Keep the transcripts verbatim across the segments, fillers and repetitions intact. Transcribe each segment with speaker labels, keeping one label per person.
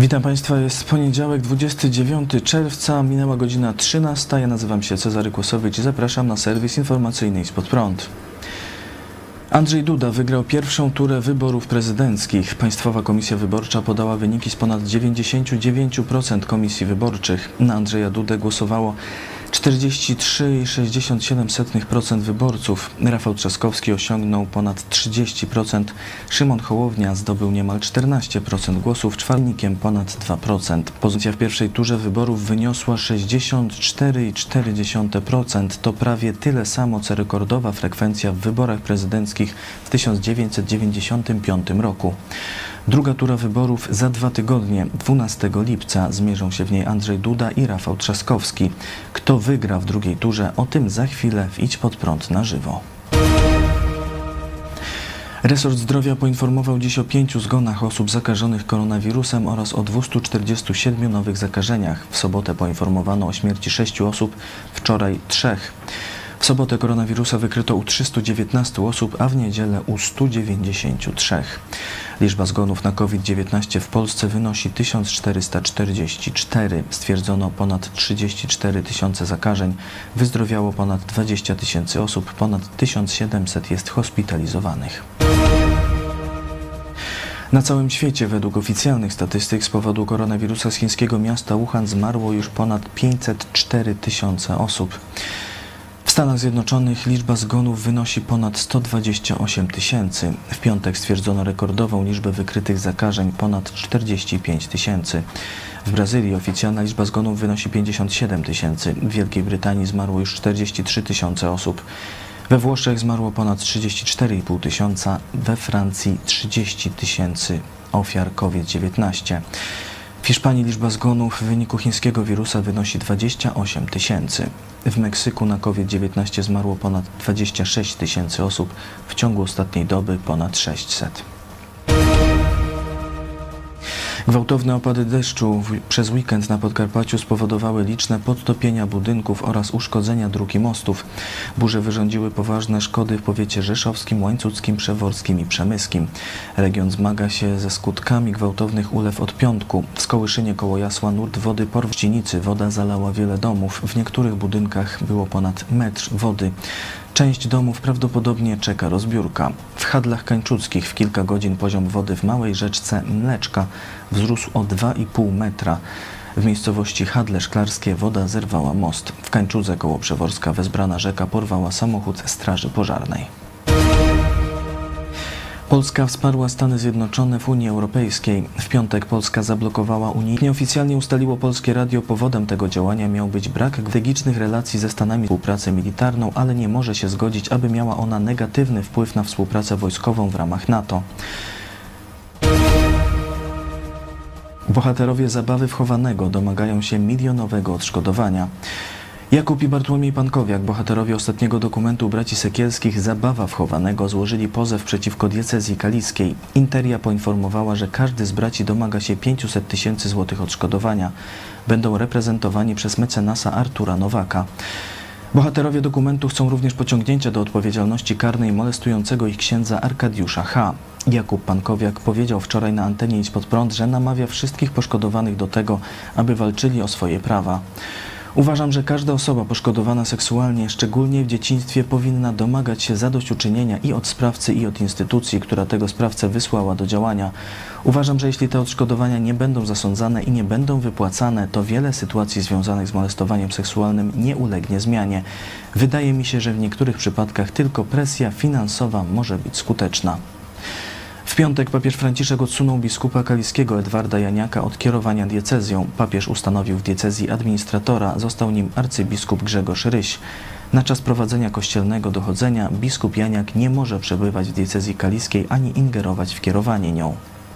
Speaker 1: Witam Państwa, jest poniedziałek, dwudziestego dziewiątego czerwca, minęła godzina trzynasta. Ja nazywam się Cezary Kłosowicz i zapraszam na serwis informacyjny Idź Pod Prąd. Andrzej Duda wygrał pierwszą turę wyborów prezydenckich. Państwowa Komisja Wyborcza podała wyniki z ponad dziewięćdziesiąt dziewięć procent komisji wyborczych. Na Andrzeja Dudę głosowało czterdzieści trzy przecinek sześćdziesiąt siedem procent wyborców. Rafał Trzaskowski osiągnął ponad trzydzieści procent. Szymon Hołownia zdobył niemal czternaście procent głosów, czwarnikiem ponad dwa procent. Pozycja w pierwszej turze wyborów wyniosła sześćdziesiąt cztery przecinek cztery procent. To prawie tyle samo, co rekordowa frekwencja w wyborach prezydenckich w tysiąc dziewięćset dziewięćdziesiątym piątym roku. Druga tura wyborów za dwa tygodnie, dwunastego lipca. Zmierzą się w niej Andrzej Duda i Rafał Trzaskowski. Kto wygra w drugiej turze, o tym za chwilę w Idź Pod Prąd na żywo. Resort Zdrowia poinformował dziś o pięciu zgonach osób zakażonych koronawirusem oraz o dwustu czterdziestu siedmiu nowych zakażeniach. W sobotę poinformowano o śmierci sześciu osób, wczoraj trzech. W sobotę koronawirusa wykryto u trzystu dziewiętnastu osób, a w niedzielę u stu dziewięćdziesięciu trzech. Liczba zgonów na COVID dziewiętnaście w Polsce wynosi tysiąc czterysta czterdzieści cztery. Stwierdzono ponad trzydzieści cztery tysiące zakażeń, wyzdrowiało ponad dwadzieścia tysięcy osób, ponad tysiąc siedemset jest hospitalizowanych. Na całym świecie według oficjalnych statystyk z powodu koronawirusa z chińskiego miasta Wuhan zmarło już ponad pięćset cztery tysiące osób. W Stanach Zjednoczonych liczba zgonów wynosi ponad sto dwadzieścia osiem tysięcy. W piątek stwierdzono rekordową liczbę wykrytych zakażeń, ponad czterdzieści pięć tysięcy. W Brazylii oficjalna liczba zgonów wynosi pięćdziesiąt siedem tysięcy. W Wielkiej Brytanii zmarło już czterdzieści trzy tysiące osób. We Włoszech zmarło ponad trzydzieści cztery i pół tysiąca. We Francji trzydzieści tysięcy ofiar COVID dziewiętnaście. W Hiszpanii liczba zgonów w wyniku chińskiego wirusa wynosi dwadzieścia osiem tysięcy. W Meksyku na COVID dziewiętnaście zmarło ponad dwadzieścia sześć tysięcy osób, w ciągu ostatniej doby ponad sześćset. Gwałtowne opady deszczu przez weekend na Podkarpaciu spowodowały liczne podtopienia budynków oraz uszkodzenia dróg i mostów. Burze wyrządziły poważne szkody w powiecie rzeszowskim, łańcuckim, przeworskim i przemyskim. Region zmaga się ze skutkami gwałtownych ulew od piątku. W Skołyszynie koło Jasła nurt wody porwał w Ścinicy. Woda zalała wiele domów. W niektórych budynkach było ponad metr wody. Część domów prawdopodobnie czeka rozbiórka. W Hadlach Kańczuckich w kilka godzin poziom wody w małej rzeczce Mleczka wzrósł o dwa i pół metra. W miejscowości Hadle Szklarskie woda zerwała most. W Kańczudze koło Przeworska wezbrana rzeka porwała samochód straży pożarnej. Polska wsparła Stany Zjednoczone w Unii Europejskiej. W piątek Polska zablokowała Unię. Nieoficjalnie ustaliło Polskie Radio, powodem tego działania miał być brak strategicznych relacji ze Stanami, współpracę militarną, ale nie może się zgodzić, aby miała ona negatywny wpływ na współpracę wojskową w ramach NATO. Bohaterowie zabawy wchowanego domagają się milionowego odszkodowania. Jakub i Bartłomiej Pankowiak, bohaterowie ostatniego dokumentu braci Sekielskich Zabawa wchowanego, złożyli pozew przeciwko diecezji kaliskiej. Interia poinformowała, że każdy z braci domaga się pięciuset tysięcy złotych odszkodowania. Będą reprezentowani przez mecenasa Artura Nowaka. Bohaterowie dokumentu chcą również pociągnięcia do odpowiedzialności karnej molestującego ich księdza Arkadiusza H. Jakub Pankowiak powiedział wczoraj na antenie Idź Pod Prąd, że namawia wszystkich poszkodowanych do tego, aby walczyli o swoje prawa. Uważam, że każda osoba poszkodowana seksualnie, szczególnie w dzieciństwie, powinna domagać się zadośćuczynienia i od sprawcy, i od instytucji, która tego sprawcę wysłała do działania. Uważam, że jeśli te odszkodowania nie będą zasądzane i nie będą wypłacane, to wiele sytuacji związanych z molestowaniem seksualnym nie ulegnie zmianie. Wydaje mi się, że w niektórych przypadkach tylko presja finansowa może być skuteczna. W piątek papież Franciszek odsunął biskupa kaliskiego Edwarda Janiaka od kierowania diecezją. Papież ustanowił w diecezji administratora, został nim arcybiskup Grzegorz Ryś. Na czas prowadzenia kościelnego dochodzenia biskup Janiak nie może przebywać w diecezji kaliskiej ani ingerować w kierowanie nią.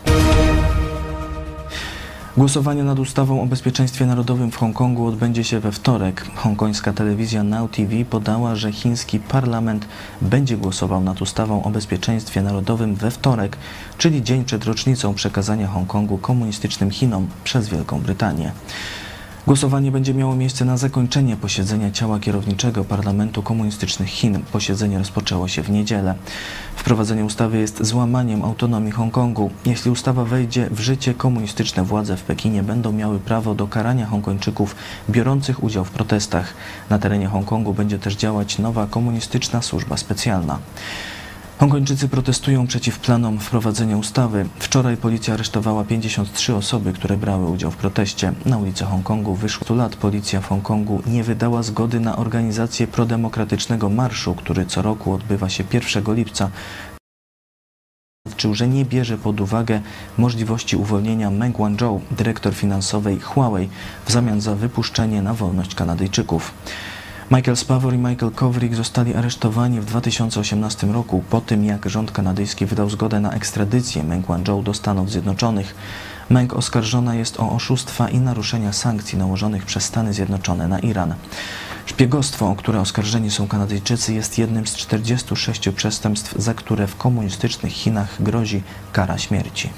Speaker 1: Głosowanie nad ustawą o bezpieczeństwie narodowym w Hongkongu odbędzie się we wtorek. Hongkońska telewizja Now T V podała, że chiński parlament będzie głosował nad ustawą o bezpieczeństwie narodowym we wtorek, czyli dzień przed rocznicą przekazania Hongkongu komunistycznym Chinom przez Wielką Brytanię. Głosowanie będzie miało miejsce na zakończenie posiedzenia ciała kierowniczego Parlamentu Komunistycznych Chin. Posiedzenie rozpoczęło się w niedzielę. Wprowadzenie ustawy jest złamaniem autonomii Hongkongu. Jeśli ustawa wejdzie w życie, komunistyczne władze w Pekinie będą miały prawo do karania Hongkończyków biorących udział w protestach. Na terenie Hongkongu będzie też działać nowa komunistyczna służba specjalna. Hongkończycy protestują przeciw planom wprowadzenia ustawy. Wczoraj policja aresztowała pięćdziesiąt trzy osoby, które brały udział w proteście. Na ulicę Hongkongu wyszło stu lat. Policja w Hongkongu nie wydała zgody na organizację prodemokratycznego marszu, który co roku odbywa się pierwszego lipca. Oświadczył, że nie bierze pod uwagę możliwości uwolnienia Meng Wanzhou, dyrektor finansowej Huawei, w zamian za wypuszczenie na wolność Kanadyjczyków. Michael Spavor i Michael Kovrig zostali aresztowani w dwa tysiące osiemnastym roku po tym, jak rząd kanadyjski wydał zgodę na ekstradycję Meng Wanzhou do Stanów Zjednoczonych. Meng oskarżona jest o oszustwa i naruszenia sankcji nałożonych przez Stany Zjednoczone na Iran. Szpiegostwo, o które oskarżeni są Kanadyjczycy, jest jednym z czterdziestu sześciu przestępstw, za które w komunistycznych Chinach grozi kara śmierci.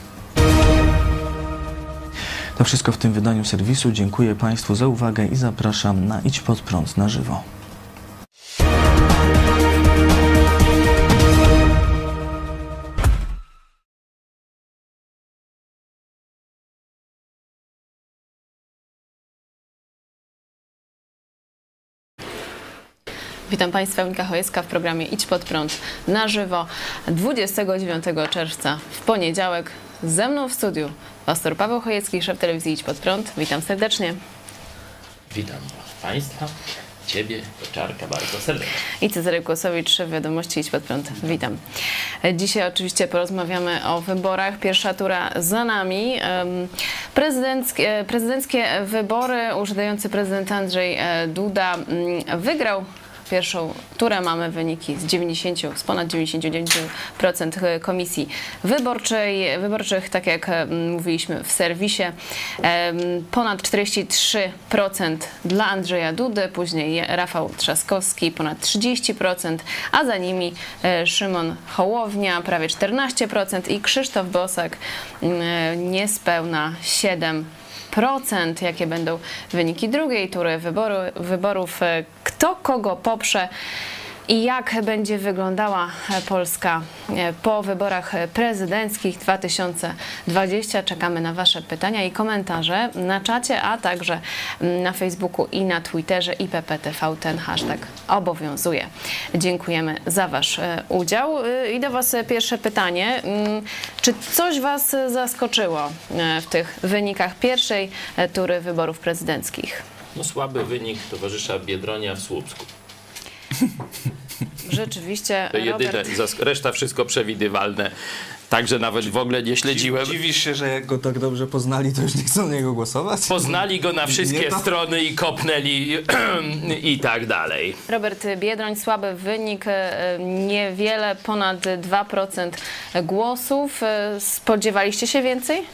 Speaker 1: To wszystko w tym wydaniu serwisu. Dziękuję Państwu za uwagę i zapraszam na Idź Pod Prąd na żywo.
Speaker 2: Witam Państwa, Monika Chojecka w programie Idź Pod Prąd na żywo dwudziestego dziewiątego czerwca w poniedziałek. Ze mną w studiu pastor Paweł Chojecki, szef telewizji Idź Pod Prąd. Witam serdecznie.
Speaker 3: Witam Państwa, Ciebie, Koczarka, bardzo serdecznie.
Speaker 2: I Cezary Kłosowicz, szef wiadomości Idź Pod Prąd. Witam. Dzisiaj oczywiście porozmawiamy o wyborach. Pierwsza tura za nami. Prezydenckie, prezydenckie wybory. Urzędujący prezydent Andrzej Duda wygrał pierwszą turę. Mamy wyniki z, dziewięćdziesięciu, z ponad dziewięćdziesięciu dziewięciu procent komisji wyborczej, wyborczych, tak jak mówiliśmy w serwisie. Ponad czterdzieści trzy procent dla Andrzeja Dudy, później Rafał Trzaskowski ponad trzydzieści procent, a za nimi Szymon Hołownia prawie czternaście procent i Krzysztof Bosak niespełna siedem procent. Jakie będą wyniki drugiej tury wyboru, wyborów, kto kogo poprze i jak będzie wyglądała Polska po wyborach prezydenckich dwa tysiące dwudziestym. Czekamy na Wasze pytania i komentarze na czacie, a także na Facebooku i na Twitterze I P P T V. Ten hashtag obowiązuje. Dziękujemy za Wasz udział. I do Was pierwsze pytanie. Czy coś Was zaskoczyło w tych wynikach pierwszej tury wyborów prezydenckich?
Speaker 3: No, słaby wynik towarzysza Biedronia w Słupsku.
Speaker 2: Rzeczywiście,
Speaker 3: to jedyne, Robert... reszta wszystko przewidywalne. Także nawet w ogóle nie śledziłem.
Speaker 1: Dziwisz się, że jak go tak dobrze poznali, to już nie chcą na niego głosować?
Speaker 3: Poznali go na wszystkie strony i kopnęli i tak dalej.
Speaker 2: Robert Biedroń, słaby wynik, niewiele, ponad dwa procent głosów. Spodziewaliście się więcej?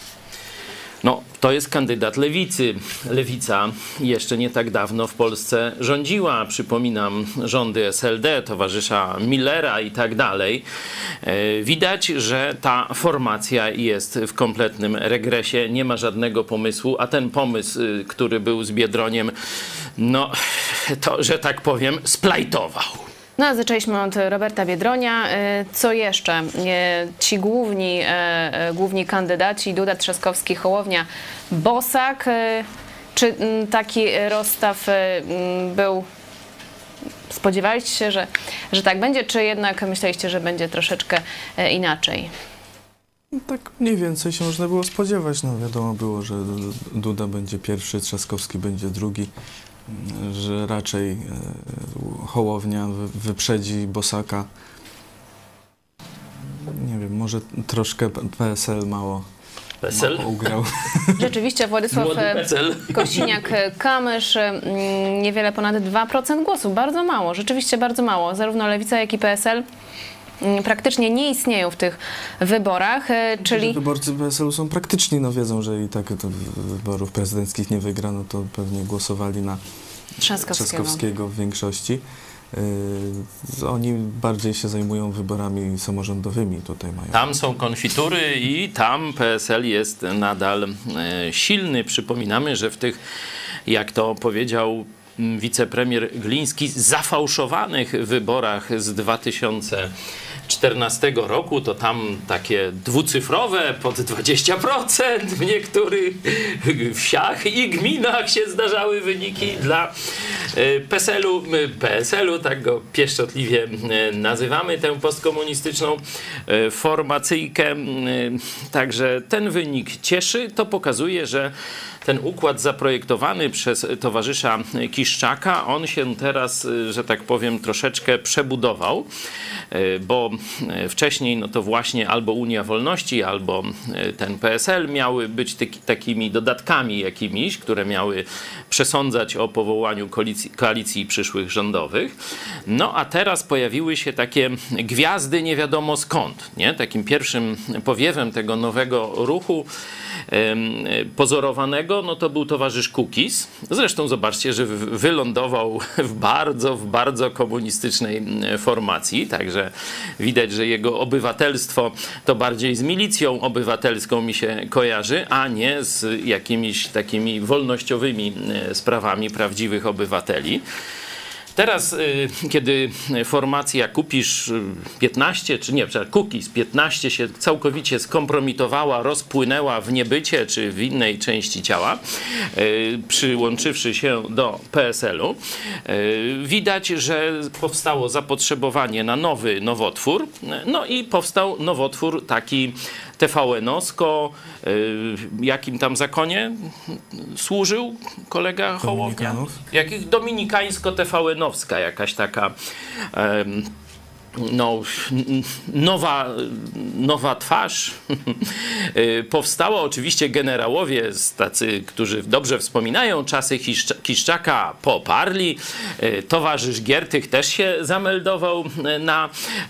Speaker 3: No, to jest kandydat lewicy. Lewica jeszcze nie tak dawno w Polsce rządziła. Przypominam, rządy S L D, towarzysza Millera i tak dalej. Widać, że ta formacja jest w kompletnym regresie. Nie ma żadnego pomysłu, a ten pomysł, który był z Biedroniem, no, to, że tak powiem, splajtował.
Speaker 2: No, a zaczęliśmy od Roberta Biedronia. Co jeszcze? Ci główni, główni kandydaci, Duda, Trzaskowski, Hołownia, Bosak. Czy taki rozstaw był... Spodziewaliście się, że, że tak będzie, czy jednak myśleliście, że będzie troszeczkę inaczej?
Speaker 4: Tak mniej więcej się można było spodziewać. No, wiadomo było, że Duda będzie pierwszy, Trzaskowski będzie drugi, że raczej Hołownia wyprzedzi Bosaka. Nie wiem, może troszkę P S L mało,
Speaker 3: P S L?
Speaker 4: mało ugrał.
Speaker 2: Rzeczywiście Władysław Kosiniak-Kamysz, niewiele ponad dwa procent głosów. Bardzo mało, rzeczywiście bardzo mało. Zarówno Lewica, jak i P S L praktycznie nie istnieją w tych wyborach, czyli...
Speaker 4: Wyborcy P S L-u są praktyczni, no wiedzą, że i tak to wyborów prezydenckich nie wygra, no to pewnie głosowali na
Speaker 2: Trzaskowskiego,
Speaker 4: Trzaskowskiego w większości. Yy, oni bardziej się zajmują wyborami samorządowymi, tutaj mają.
Speaker 3: Tam są konfitury i tam P S L jest nadal e, silny. Przypominamy, że w tych jak to powiedział wicepremier Gliński, zafałszowanych wyborach z dwa tysiące czternastego roku, to tam takie dwucyfrowe, pod dwadzieścia procent w niektórych wsiach i gminach się zdarzały wyniki dla P S L-u, P S L-u, tak go pieszczotliwie nazywamy, tę postkomunistyczną formacyjkę. Także ten wynik cieszy, to pokazuje, że ten układ zaprojektowany przez towarzysza Kiszczaka, on się teraz, że tak powiem, troszeczkę przebudował, bo wcześniej no to właśnie albo Unia Wolności, albo ten P S L miały być tyki, takimi dodatkami jakimiś, które miały przesądzać o powołaniu koalicji, koalicji przyszłych rządowych. No a teraz pojawiły się takie gwiazdy nie wiadomo skąd, nie? Takim pierwszym powiewem tego nowego ruchu pozorowanego, no to był towarzysz Kukiz. Zresztą zobaczcie, że wylądował w bardzo, w bardzo komunistycznej formacji, także widać, że jego obywatelstwo to bardziej z milicją obywatelską mi się kojarzy, a nie z jakimiś takimi wolnościowymi sprawami prawdziwych obywateli. Teraz, kiedy formacja Kukiz piętnaście, czy nie, Kukiz piętnaście się całkowicie skompromitowała, rozpłynęła w niebycie, czy w innej części ciała, przyłączywszy się do P S L-u, widać, że powstało zapotrzebowanie na nowy nowotwór, no i powstał nowotwór taki T V N-owsko, jakim tam zakonie służył kolega Hołownia? Jakich dominikańsko-T V N-owska, jakaś taka um, no, nowa, nowa twarz. Powstała oczywiście generałowie, tacy, którzy dobrze wspominają czasy Kiszczaka, poparli. Towarzysz Giertych też się zameldował na,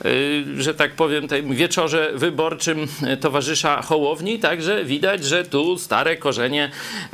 Speaker 3: że tak powiem, tym wieczorze wyborczym towarzysza Hołowni. Także widać, że tu stare korzenie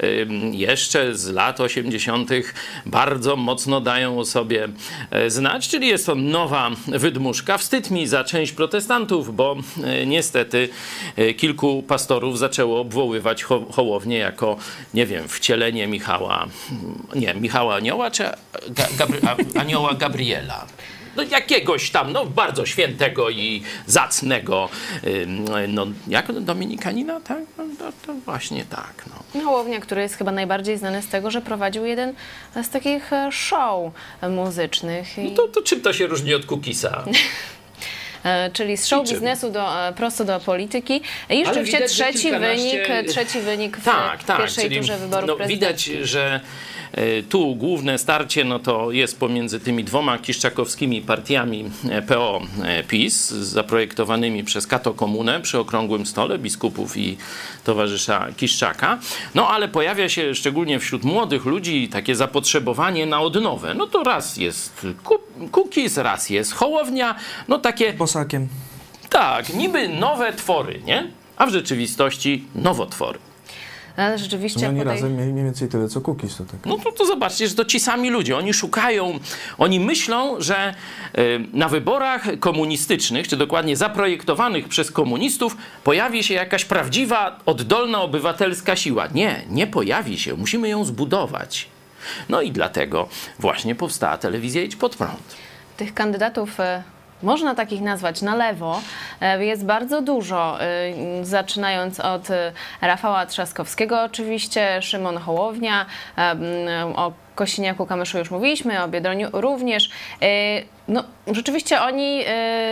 Speaker 3: jeszcze z lat osiemdziesiątych bardzo mocno dają o sobie znać. Czyli jest to nowa wydmuszka. Wstyd mi za część protestantów, bo e, niestety e, kilku pastorów zaczęło obwoływać Ho Hołownię jako, nie wiem, wcielenie Michała, nie, Michała Anioła, czy Ga Gabry a, Anioła Gabriela. No jakiegoś tam, no bardzo świętego i zacnego, no jak dominikanina, tak? No, to, to właśnie tak, no.
Speaker 2: Hołownia, który jest chyba najbardziej znany z tego, że prowadził jeden z takich show muzycznych. I...
Speaker 3: No to, to czym to się różni od Kukisa?
Speaker 2: Czyli z show biznesu do, prosto do polityki. I rzeczywiście widać, trzeci, kilkanaście... wynik, trzeci wynik w
Speaker 3: tak, tak,
Speaker 2: pierwszej
Speaker 3: czyli,
Speaker 2: turze wyborów
Speaker 3: no,
Speaker 2: prezydenckich.
Speaker 3: Widać, że tu główne starcie no to jest pomiędzy tymi dwoma kiszczakowskimi partiami P O PiS, zaprojektowanymi przez Kato Komunę przy okrągłym stole biskupów i towarzysza Kiszczaka. No ale pojawia się szczególnie wśród młodych ludzi takie zapotrzebowanie na odnowę. No to raz jest Kukiz, raz jest Hołownia, no takie...
Speaker 4: Bosakiem.
Speaker 3: Tak, niby nowe twory, nie? A w rzeczywistości nowotwory.
Speaker 2: Ale rzeczywiście...
Speaker 4: No oni
Speaker 2: tutaj...
Speaker 4: razem mieli mniej więcej tyle, co Kukiz. To tak.
Speaker 3: No to, to zobaczcie, że to ci sami ludzie. Oni szukają, oni myślą, że y, na wyborach komunistycznych, czy dokładnie zaprojektowanych przez komunistów, pojawi się jakaś prawdziwa, oddolna, obywatelska siła. Nie, nie pojawi się. Musimy ją zbudować. No i dlatego właśnie powstała telewizja Idź Pod Prąd.
Speaker 2: Tych kandydatów... Można takich nazwać na lewo, jest bardzo dużo, zaczynając od Rafała Trzaskowskiego oczywiście, Szymon Hołownia, o Kosiniaku-Kamyszu już mówiliśmy, o Biedroniu również. No, rzeczywiście oni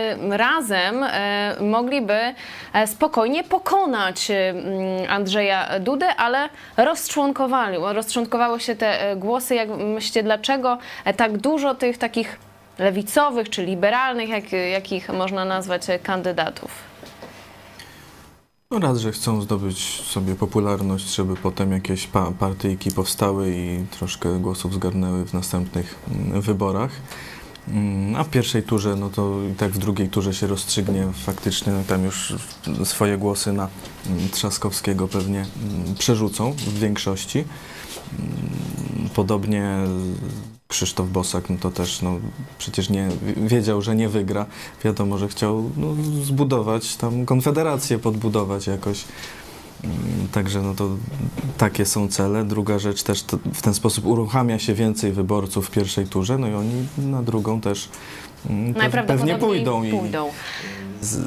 Speaker 2: razem mogliby spokojnie pokonać Andrzeja Dudę, ale rozczłonkowali, rozczłonkowały się te głosy. Jak myślicie, dlaczego tak dużo tych takich lewicowych czy liberalnych, jak, jakich można nazwać, kandydatów?
Speaker 4: No raz, że chcą zdobyć sobie popularność, żeby potem jakieś pa partyjki powstały i troszkę głosów zgarnęły w następnych wyborach. A w pierwszej turze, no to i tak w drugiej turze się rozstrzygnie faktycznie, no tam już swoje głosy na Trzaskowskiego pewnie przerzucą w większości. Podobnie Krzysztof Bosak, no to też no, przecież nie wiedział, że nie wygra. Wiadomo, że chciał no, zbudować tam konfederację, podbudować jakoś. Także no to takie są cele. Druga rzecz też to w ten sposób uruchamia się więcej wyborców w pierwszej turze, no i oni na drugą też mm, pe-
Speaker 2: Najprawdopodobniej
Speaker 4: pewnie pójdą, i
Speaker 2: pójdą.
Speaker 4: z,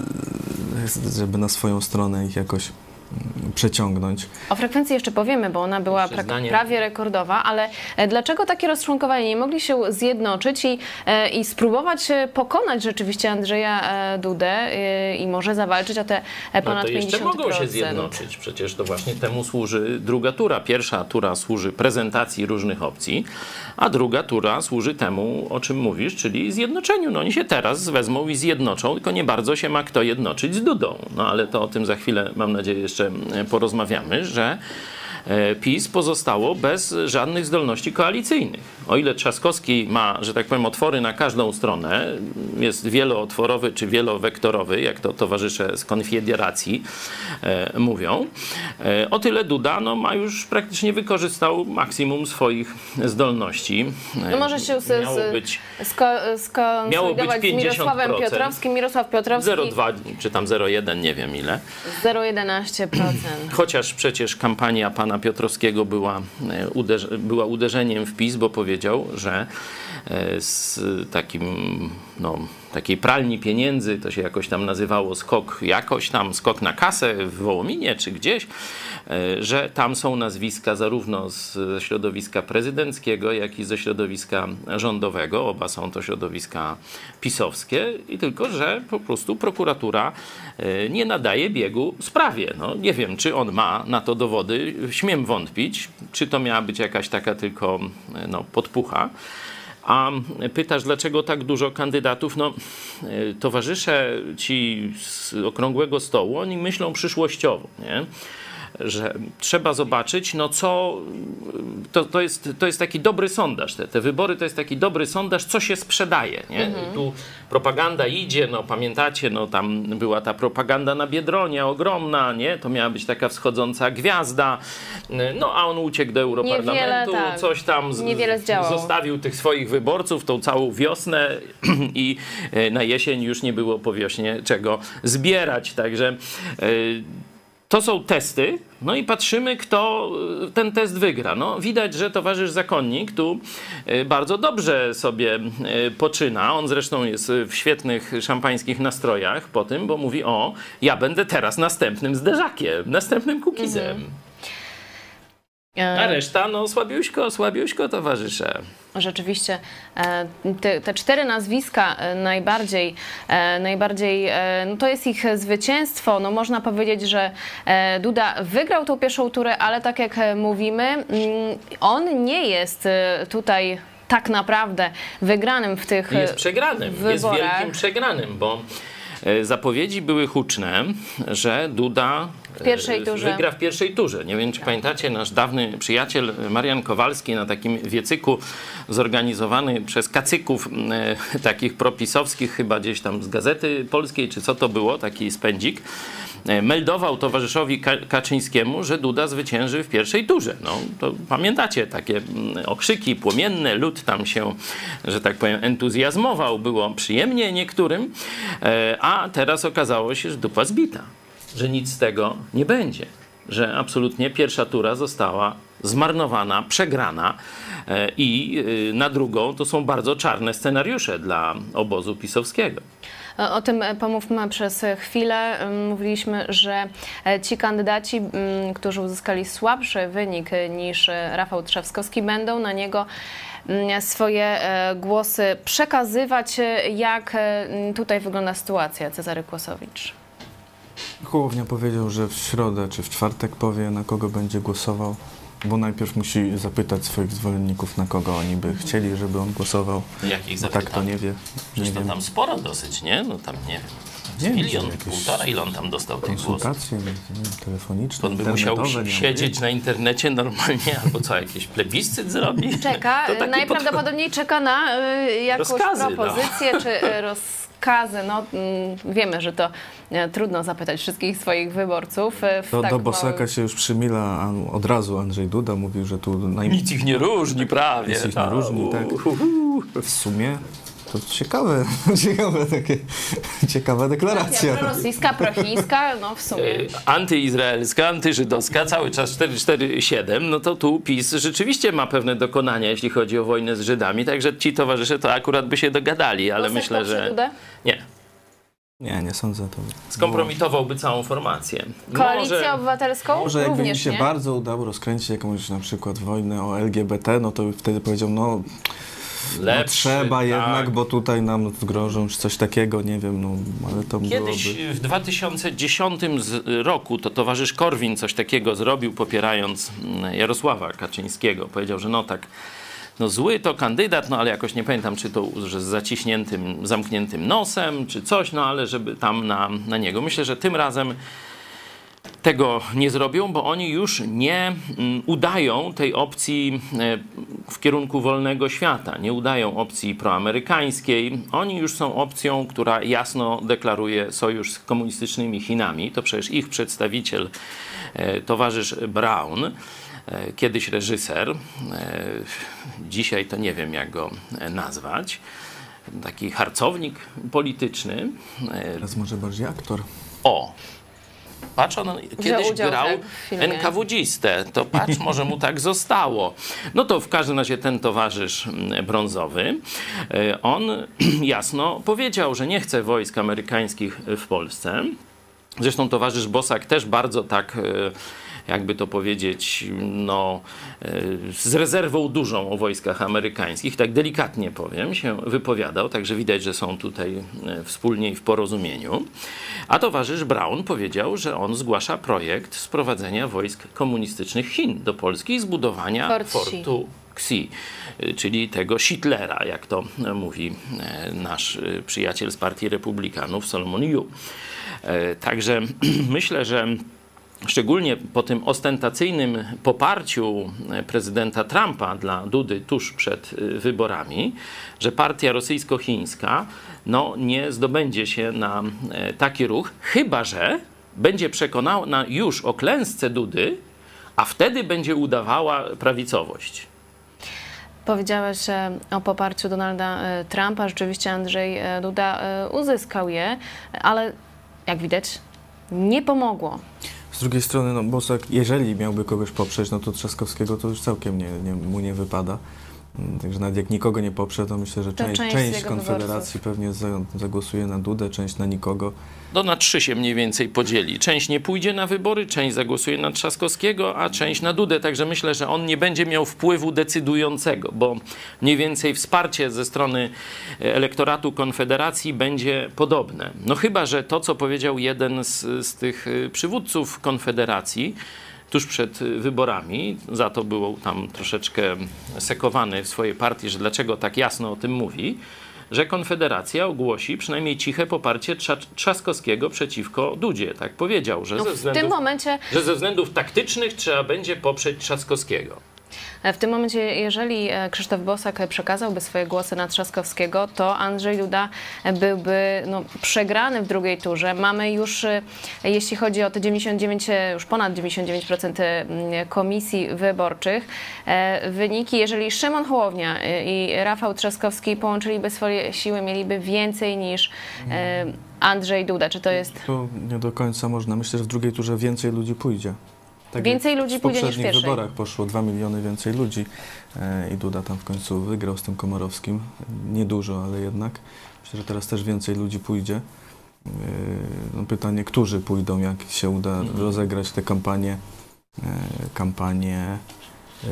Speaker 4: żeby na swoją stronę ich jakoś przeciągnąć.
Speaker 2: O frekwencji jeszcze powiemy, bo ona była pra
Speaker 3: Przyznanie.
Speaker 2: prawie rekordowa, ale dlaczego takie rozczłonkowanie? Nie mogli się zjednoczyć i, e, i spróbować pokonać rzeczywiście Andrzeja e, Dudę e, i może zawalczyć o te e, ponad
Speaker 3: No to jeszcze
Speaker 2: pięćdziesiąt procent.
Speaker 3: mogą się zjednoczyć. Przecież to właśnie temu służy druga tura. Pierwsza tura służy prezentacji różnych opcji, a druga tura służy temu, o czym mówisz, czyli zjednoczeniu. No oni się teraz wezmą i zjednoczą, tylko nie bardzo się ma kto jednoczyć z Dudą. No ale to o tym za chwilę, mam nadzieję, jeszcze porozmawiamy, że PiS pozostało bez żadnych zdolności koalicyjnych. O ile Trzaskowski ma, że tak powiem, otwory na każdą stronę, jest wielootworowy czy wielowektorowy, jak to towarzysze z Konfederacji e, mówią, e, o tyle Duda no, ma już praktycznie wykorzystał maksimum swoich zdolności. E,
Speaker 2: No może się z,
Speaker 3: miało
Speaker 2: z,
Speaker 3: być
Speaker 2: sko, skonsolidować z
Speaker 3: pięćdziesiąt procent.
Speaker 2: Mirosławem Piotrowskim. Mirosław Piotrowski
Speaker 3: zero przecinek dwa czy tam zero przecinek jeden, nie wiem ile.
Speaker 2: zero przecinek jedenaście procent.
Speaker 3: Chociaż przecież kampania pana Piotrowskiego była, uderz była uderzeniem w PiS, bo powiedział, że z takim, no, takiej pralni pieniędzy, to się jakoś tam nazywało skok, jakoś tam skok na kasę w Wołominie czy gdzieś, że tam są nazwiska zarówno ze środowiska prezydenckiego, jak i ze środowiska rządowego. Oba są to środowiska pisowskie i tylko, że po prostu prokuratura nie nadaje biegu sprawie. No, nie wiem, czy on ma na to dowody. Śmiem wątpić, czy to miała być jakaś taka tylko no, podpucha. A pytasz, dlaczego tak dużo kandydatów? No, towarzysze ci z okrągłego stołu, oni myślą przyszłościowo, nie? Że trzeba zobaczyć, no co, to, to, jest, to jest taki dobry sondaż, te, te wybory to jest taki dobry sondaż, co się sprzedaje, nie? Mhm. Tu propaganda idzie, no pamiętacie, no tam była ta propaganda na Biedronie ogromna, nie? To miała być taka wschodząca gwiazda, no a on uciekł do Europarlamentu,
Speaker 2: Niewiele, tak.
Speaker 3: coś tam z,
Speaker 2: Niewiele zdziałał.
Speaker 3: Zostawił tych swoich wyborców tą całą wiosnę i na jesień już nie było po wiośnie czego zbierać, także yy, to są testy, no i patrzymy, kto ten test wygra. No, widać, że towarzysz zakonnik tu bardzo dobrze sobie poczyna. On zresztą jest w świetnych szampańskich nastrojach po tym, bo mówi: o, ja będę teraz następnym zderzakiem, następnym Kukizem. Mhm. A reszta, no słabiuśko, słabiuśko, towarzysze.
Speaker 2: Rzeczywiście te, te cztery nazwiska najbardziej, najbardziej no to jest ich zwycięstwo. No można powiedzieć, że Duda wygrał tą pierwszą turę, ale tak jak mówimy, on nie jest tutaj tak naprawdę wygranym w tych
Speaker 3: Jest przegranym,
Speaker 2: wyborach.
Speaker 3: Jest wielkim przegranym, bo zapowiedzi były huczne, że Duda
Speaker 2: w pierwszej turze.
Speaker 3: wygra w pierwszej turze. Nie wiem, czy pamiętacie, nasz dawny przyjaciel Marian Kowalski na takim wiecyku zorganizowany przez kacyków e, takich propisowskich, chyba gdzieś tam z Gazety Polskiej, czy co to było, taki spędzik, e, meldował towarzyszowi Ka Kaczyńskiemu, że Duda zwycięży w pierwszej turze. No, to pamiętacie, takie m, okrzyki płomienne, lud tam się, że tak powiem, entuzjazmował, było przyjemnie niektórym, e, a teraz okazało się, że dupa zbita, że nic z tego nie będzie, że absolutnie pierwsza tura została zmarnowana, przegrana i na drugą to są bardzo czarne scenariusze dla obozu pisowskiego.
Speaker 2: O tym pomówmy przez chwilę. Mówiliśmy, że ci kandydaci, którzy uzyskali słabszy wynik niż Rafał Trzaskowski, będą na niego swoje głosy przekazywać. Jak tutaj wygląda sytuacja? Cezary Kłosowicz.
Speaker 4: Hołownia powiedział, że w środę czy w czwartek powie, na kogo będzie głosował, bo najpierw musi zapytać swoich zwolenników, na kogo oni by chcieli, żeby on głosował.
Speaker 3: Jak ich
Speaker 4: tak to nie wie.
Speaker 3: Przecież
Speaker 4: nie
Speaker 3: to
Speaker 4: wiem.
Speaker 3: tam sporo dosyć, nie? No tam nie wiem.
Speaker 4: Nie,
Speaker 3: milion,
Speaker 4: jakieś
Speaker 3: półtora, ile on tam dostał tych głosów?
Speaker 4: Konsultacje nie wiem, telefoniczne,
Speaker 3: On by musiał
Speaker 4: internetowe, nie
Speaker 3: siedzieć na internecie normalnie, albo co, jakiś plebiscyt zrobi?
Speaker 2: Czeka, najprawdopodobniej pod... czeka na y, jakąś
Speaker 3: rozkazy,
Speaker 2: propozycję, no. czy y, rozkazy. No, y, wiemy, że to y, trudno zapytać wszystkich swoich wyborców. Y, w
Speaker 4: do,
Speaker 2: tak
Speaker 4: do Bosaka
Speaker 2: małym...
Speaker 4: się już przymila, a od razu Andrzej Duda mówił, że tu... Naj...
Speaker 3: Nic ich nie różni prawie.
Speaker 4: Nic ich nie różni, tak. W sumie To ciekawe, ciekawe takie, ciekawa deklaracja.
Speaker 2: Prorosyjska, prochińska, no w sumie.
Speaker 3: Antyizraelska, antyżydowska, cały czas cztery cztery siedem, no to tu PiS rzeczywiście ma pewne dokonania, jeśli chodzi o wojnę z Żydami, także ci towarzysze to akurat by się dogadali, ale
Speaker 2: Bosak
Speaker 3: myślę, że...
Speaker 2: Dudę?
Speaker 3: Nie.
Speaker 4: Nie, nie sądzę to.
Speaker 3: Skompromitowałby całą formację.
Speaker 2: Koalicję
Speaker 3: Może...
Speaker 2: Obywatelską?
Speaker 4: Może jakby
Speaker 2: Również
Speaker 4: mi się
Speaker 2: nie?
Speaker 4: bardzo udało rozkręcić jakąś na przykład wojnę o L G B T, no to wtedy powiedział, no, no
Speaker 3: Lepszy,
Speaker 4: trzeba
Speaker 3: tak.
Speaker 4: jednak, bo tutaj nam grożą, czy coś takiego, nie wiem, no, ale to
Speaker 3: Kiedyś
Speaker 4: byłoby...
Speaker 3: w dwa tysiące dziesiątym roku to towarzysz Korwin coś takiego zrobił, popierając Jarosława Kaczyńskiego. Powiedział, że no tak, no zły to kandydat, no ale jakoś nie pamiętam, czy to że z zaciśniętym, zamkniętym nosem, czy coś, no ale żeby tam na, na niego. Myślę, że tym razem tego nie zrobią, bo oni już nie mm, udają tej opcji e, w kierunku wolnego świata, nie udają opcji proamerykańskiej. Oni już są opcją, która jasno deklaruje sojusz z komunistycznymi Chinami. To przecież ich przedstawiciel, e, towarzysz Brown, e, kiedyś reżyser, e, dzisiaj to nie wiem jak go nazwać, taki harcownik polityczny. E,
Speaker 4: Teraz może bardziej aktor.
Speaker 3: o! Patrz, on kiedyś
Speaker 2: udział,
Speaker 3: grał
Speaker 2: tak, w filmie.
Speaker 3: en ka wu dzistę, to patrz, może mu tak zostało. No to w każdym razie ten towarzysz brązowy, on jasno powiedział, że nie chce wojsk amerykańskich w Polsce. Zresztą towarzysz Bosak też bardzo tak, jakby to powiedzieć, no, z rezerwą dużą o wojskach amerykańskich, tak delikatnie powiem, się wypowiadał, także widać, że są tutaj wspólnie i w porozumieniu. A towarzysz Brown powiedział, że on zgłasza projekt sprowadzenia wojsk komunistycznych Chin do Polski i zbudowania
Speaker 2: Fort
Speaker 3: fortu Xi, czyli tego Hitlera, jak to mówi nasz przyjaciel z Partii Republikanów, Solomon Yu. Także myślę, że szczególnie po tym ostentacyjnym poparciu prezydenta Trumpa dla Dudy tuż przed wyborami, że partia rosyjsko-chińska no, nie zdobędzie się na taki ruch, chyba że będzie przekonana już o klęsce Dudy, a wtedy będzie udawała prawicowość.
Speaker 2: Powiedziałeś e, o poparciu Donalda e, Trumpa. Rzeczywiście Andrzej e, Duda e, uzyskał je, ale jak widać nie pomogło.
Speaker 4: Z drugiej strony, no Bosak, jeżeli miałby kogoś poprzeć, no to Trzaskowskiego to już całkiem nie, nie, mu nie wypada. Także nawet jak nikogo nie poprze, to myślę, że
Speaker 2: To
Speaker 4: część,
Speaker 2: część
Speaker 4: część
Speaker 2: jego
Speaker 4: Konfederacji pewnie za, zagłosuje na Dudę, część na nikogo.
Speaker 3: No na trzy się mniej więcej podzieli. Część nie pójdzie na wybory, część zagłosuje na Trzaskowskiego, a część na Dudę. Także myślę, że on nie będzie miał wpływu decydującego, bo mniej więcej wsparcie ze strony elektoratu Konfederacji będzie podobne. No chyba że to, co powiedział jeden z, z tych przywódców Konfederacji tuż przed wyborami, za to był tam troszeczkę sekowany w swojej partii, że dlaczego tak jasno o tym mówi, że Konfederacja ogłosi przynajmniej ciche poparcie Trzaskowskiego przeciwko Dudzie. Tak powiedział, że,
Speaker 2: No,
Speaker 3: ze
Speaker 2: w
Speaker 3: względów,
Speaker 2: tym momencie
Speaker 3: że ze względów taktycznych trzeba będzie poprzeć Trzaskowskiego.
Speaker 2: W tym momencie, jeżeli Krzysztof Bosak przekazałby swoje głosy na Trzaskowskiego, to Andrzej Duda byłby no, przegrany w drugiej turze. Mamy już, jeśli chodzi o te dziewięćdziesiąt dziewięć, już ponad dziewięćdziesiąt dziewięć procent komisji wyborczych, wyniki, jeżeli Szymon Hołownia i Rafał Trzaskowski połączyliby swoje siły, mieliby więcej niż Andrzej Duda. Czy to jest...
Speaker 4: To nie do końca można. Myślę, że w drugiej turze więcej ludzi pójdzie. Tak
Speaker 2: Więcej ludzi pójdzie niż w
Speaker 4: W poprzednich
Speaker 2: pierwszej.
Speaker 4: wyborach poszło dwa miliony więcej ludzi e, i Duda tam w końcu wygrał z tym Komorowskim. Niedużo, ale jednak. Myślę, że teraz też więcej ludzi pójdzie. E, no pytanie, którzy pójdą, jak się uda
Speaker 3: Mhm.
Speaker 4: rozegrać te kampanie, e, kampanie e,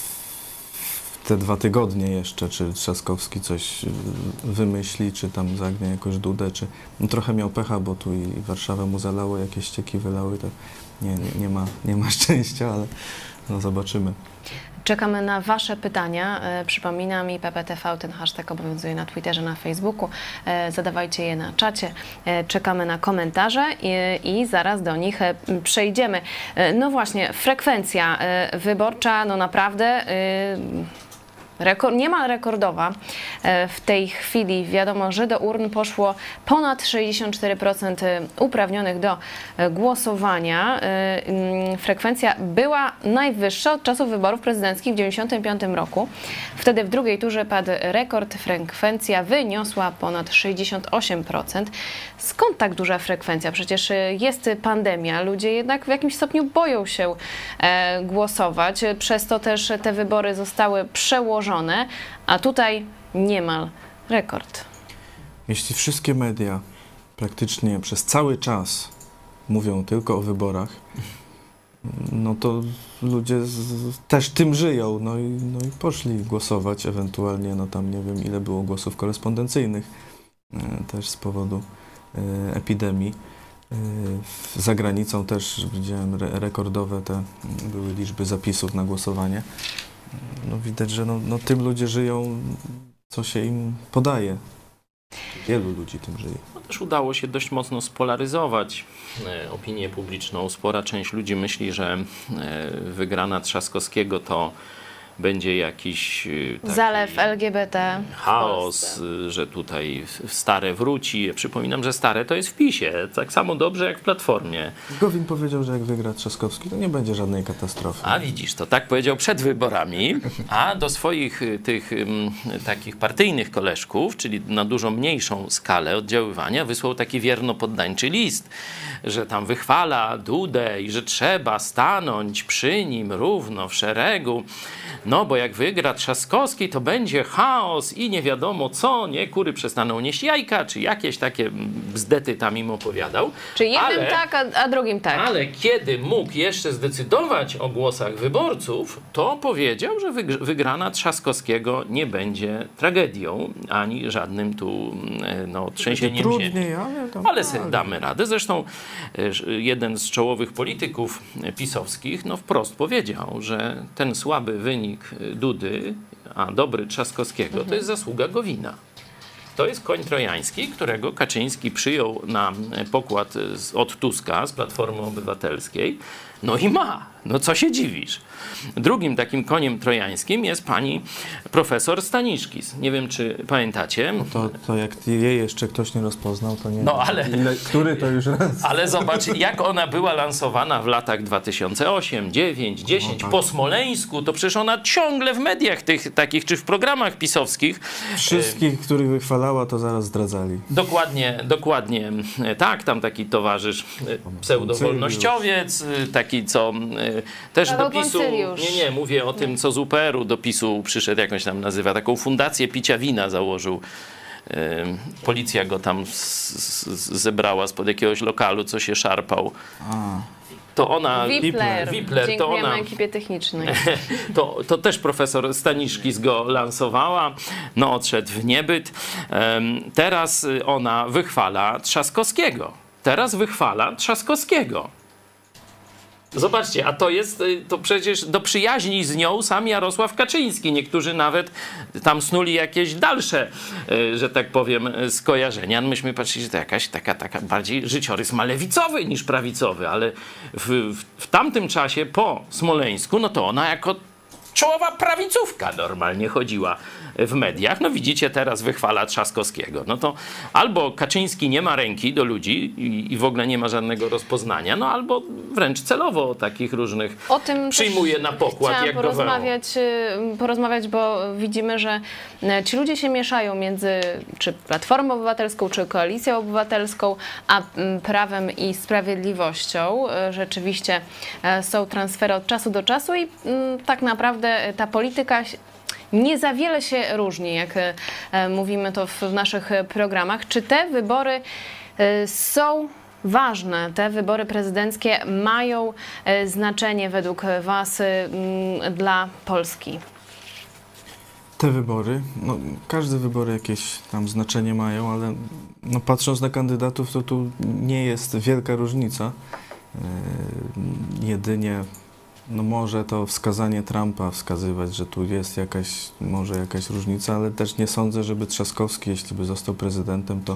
Speaker 4: w te dwa tygodnie jeszcze, czy Trzaskowski coś wymyśli, czy tam zagnie jakoś Dudę, czy no, trochę miał pecha, bo tu i Warszawę mu zalało, jakieś ścieki wylały, to nie, nie, nie, ma, nie ma szczęścia, ale no, zobaczymy.
Speaker 2: Czekamy na Wasze pytania. E, Przypominam i P P T V, ten hashtag obowiązuje na Twitterze, na Facebooku. E, Zadawajcie je na czacie. E, Czekamy na komentarze i, i zaraz do nich e, przejdziemy. E, No właśnie, frekwencja e, wyborcza, no naprawdę... e, rekord, niemal rekordowa. W tej chwili wiadomo, że do urn poszło ponad sześćdziesiąt cztery procent uprawnionych do głosowania. Frekwencja była najwyższa od czasów wyborów prezydenckich w tysiąc dziewięćset dziewięćdziesiątym piątym roku. Wtedy w drugiej turze padł rekord. Frekwencja wyniosła ponad sześćdziesiąt osiem procent. Skąd tak duża frekwencja? Przecież jest pandemia. Ludzie jednak w jakimś stopniu boją się głosować. Przez to też te wybory zostały przełożone, a tutaj niemal rekord.
Speaker 4: Jeśli wszystkie media praktycznie przez cały czas mówią tylko o wyborach, no to ludzie z, też tym żyją, no i, no i poszli głosować, ewentualnie, no tam nie wiem ile było głosów korespondencyjnych, e, też z powodu e, epidemii. E, za granicą też widziałem re, rekordowe te były liczby zapisów na głosowanie. No widać, że no, no tym ludzie żyją, co się im podaje. Wielu ludzi tym żyje.
Speaker 3: No też udało się dość mocno spolaryzować e, opinię publiczną. Spora część ludzi myśli, że e, wygrana Trzaskowskiego to będzie jakiś e, taki
Speaker 2: Zalew L G B T.
Speaker 3: chaos, że tutaj stare wróci. Przypominam, że stare to jest w PiSie, tak samo dobrze jak w Platformie.
Speaker 4: Gowin powiedział, że jak wygra Trzaskowski, to nie będzie żadnej katastrofy.
Speaker 3: A widzisz, to tak powiedział przed wyborami, a do swoich y, tych ym, takich partyjnych koleżków, czyli na dużo mniejszą skalę oddziaływania, wysłał taki wierno-poddańczy list, że tam wychwala Dudę i że trzeba stanąć przy nim równo w szeregu. No bo jak wygra Trzaskowski, to będzie chaos i nie wiadomo co, nie? Kury przestaną nieść jajka, czy jakieś takie bzdety tam im opowiadał.
Speaker 2: Czy jednym
Speaker 3: ale,
Speaker 2: tak, a, a drugim tak.
Speaker 3: Ale kiedy mógł jeszcze zdecydować o głosach wyborców, to powiedział, że wygrana Trzaskowskiego nie będzie tragedią, ani żadnym tu no, trzęsieniem ziemi.
Speaker 4: Trudniej, ale, tam,
Speaker 3: Ale sobie damy radę. Zresztą jeden z czołowych polityków pisowskich no, wprost powiedział, że ten słaby wynik Dudy, a dobry Trzaskowskiego, mhm. to jest zasługa Gowina. To jest koń trojański, którego Kaczyński przyjął na pokład z, od Tuska z Platformy Obywatelskiej. No i ma. No co się dziwisz? Drugim takim koniem trojańskim jest pani profesor Staniszkis. Nie wiem, czy pamiętacie.
Speaker 4: No to, to jak jej jeszcze ktoś nie rozpoznał, to nie
Speaker 3: no,
Speaker 4: wiem,
Speaker 3: ale,
Speaker 4: ile, który to już raz.
Speaker 3: Ale zobacz, jak ona była lansowana w latach dwa tysiące ósmym, dziewięć, dziesięć,
Speaker 4: no tak.
Speaker 3: po Smoleńsku, to przecież ona ciągle w mediach tych takich, czy w programach pisowskich.
Speaker 4: Wszystkich, których wychwalała, to zaraz zdradzali.
Speaker 3: Dokładnie, dokładnie tak. Tam taki towarzysz pseudowolnościowiec, taki co też
Speaker 2: Paweł
Speaker 3: do PiSu,
Speaker 2: Poncyliusz.
Speaker 3: nie, nie, mówię o tym, co z U P R u do PiSu przyszedł, jakąś tam nazywa, taką fundację picia wina założył. Policja go tam z, z, zebrała spod jakiegoś lokalu, co się szarpał.
Speaker 4: A.
Speaker 3: To ona,
Speaker 2: Wipler,
Speaker 3: Wipler to
Speaker 2: dziękujemy
Speaker 3: ona,
Speaker 2: ekipie technicznej.
Speaker 3: to, to też profesor Staniszkis go lansowała, no odszedł w niebyt. Teraz ona wychwala Trzaskowskiego. Teraz wychwala Trzaskowskiego. Zobaczcie, a to jest, to przecież do przyjaźni z nią sam Jarosław Kaczyński. Niektórzy nawet tam snuli jakieś dalsze, że tak powiem, skojarzenia. Myśmy patrzyli, że to jakaś taka, taka bardziej życiorys ma lewicowy niż prawicowy, ale w, w, w tamtym czasie po Smoleńsku, no to ona jako czołowa prawicówka normalnie chodziła w mediach. No widzicie, teraz wychwala Trzaskowskiego. No to albo Kaczyński nie ma ręki do ludzi i, i w ogóle nie ma żadnego rozpoznania, no albo wręcz celowo takich różnych
Speaker 2: O tym
Speaker 3: przyjmuje na pokład.
Speaker 2: Chciałam
Speaker 3: jak
Speaker 2: porozmawiać, porozmawiać, bo widzimy, że ci ludzie się mieszają między czy Platformą Obywatelską, czy Koalicją Obywatelską, a Prawem i Sprawiedliwością. Rzeczywiście są transfery od czasu do czasu i tak naprawdę ta polityka nie za wiele się różni, jak mówimy to w naszych programach. Czy te wybory są ważne? Te wybory prezydenckie mają znaczenie według Was dla Polski?
Speaker 4: Te wybory, no każde wybory jakieś tam znaczenie mają, ale no, patrząc na kandydatów, to tu nie jest wielka różnica. Yy, jedynie No może to wskazanie Trumpa wskazywać, że tu jest jakaś, może jakaś różnica, ale też nie sądzę, żeby Trzaskowski, jeśli by został prezydentem, to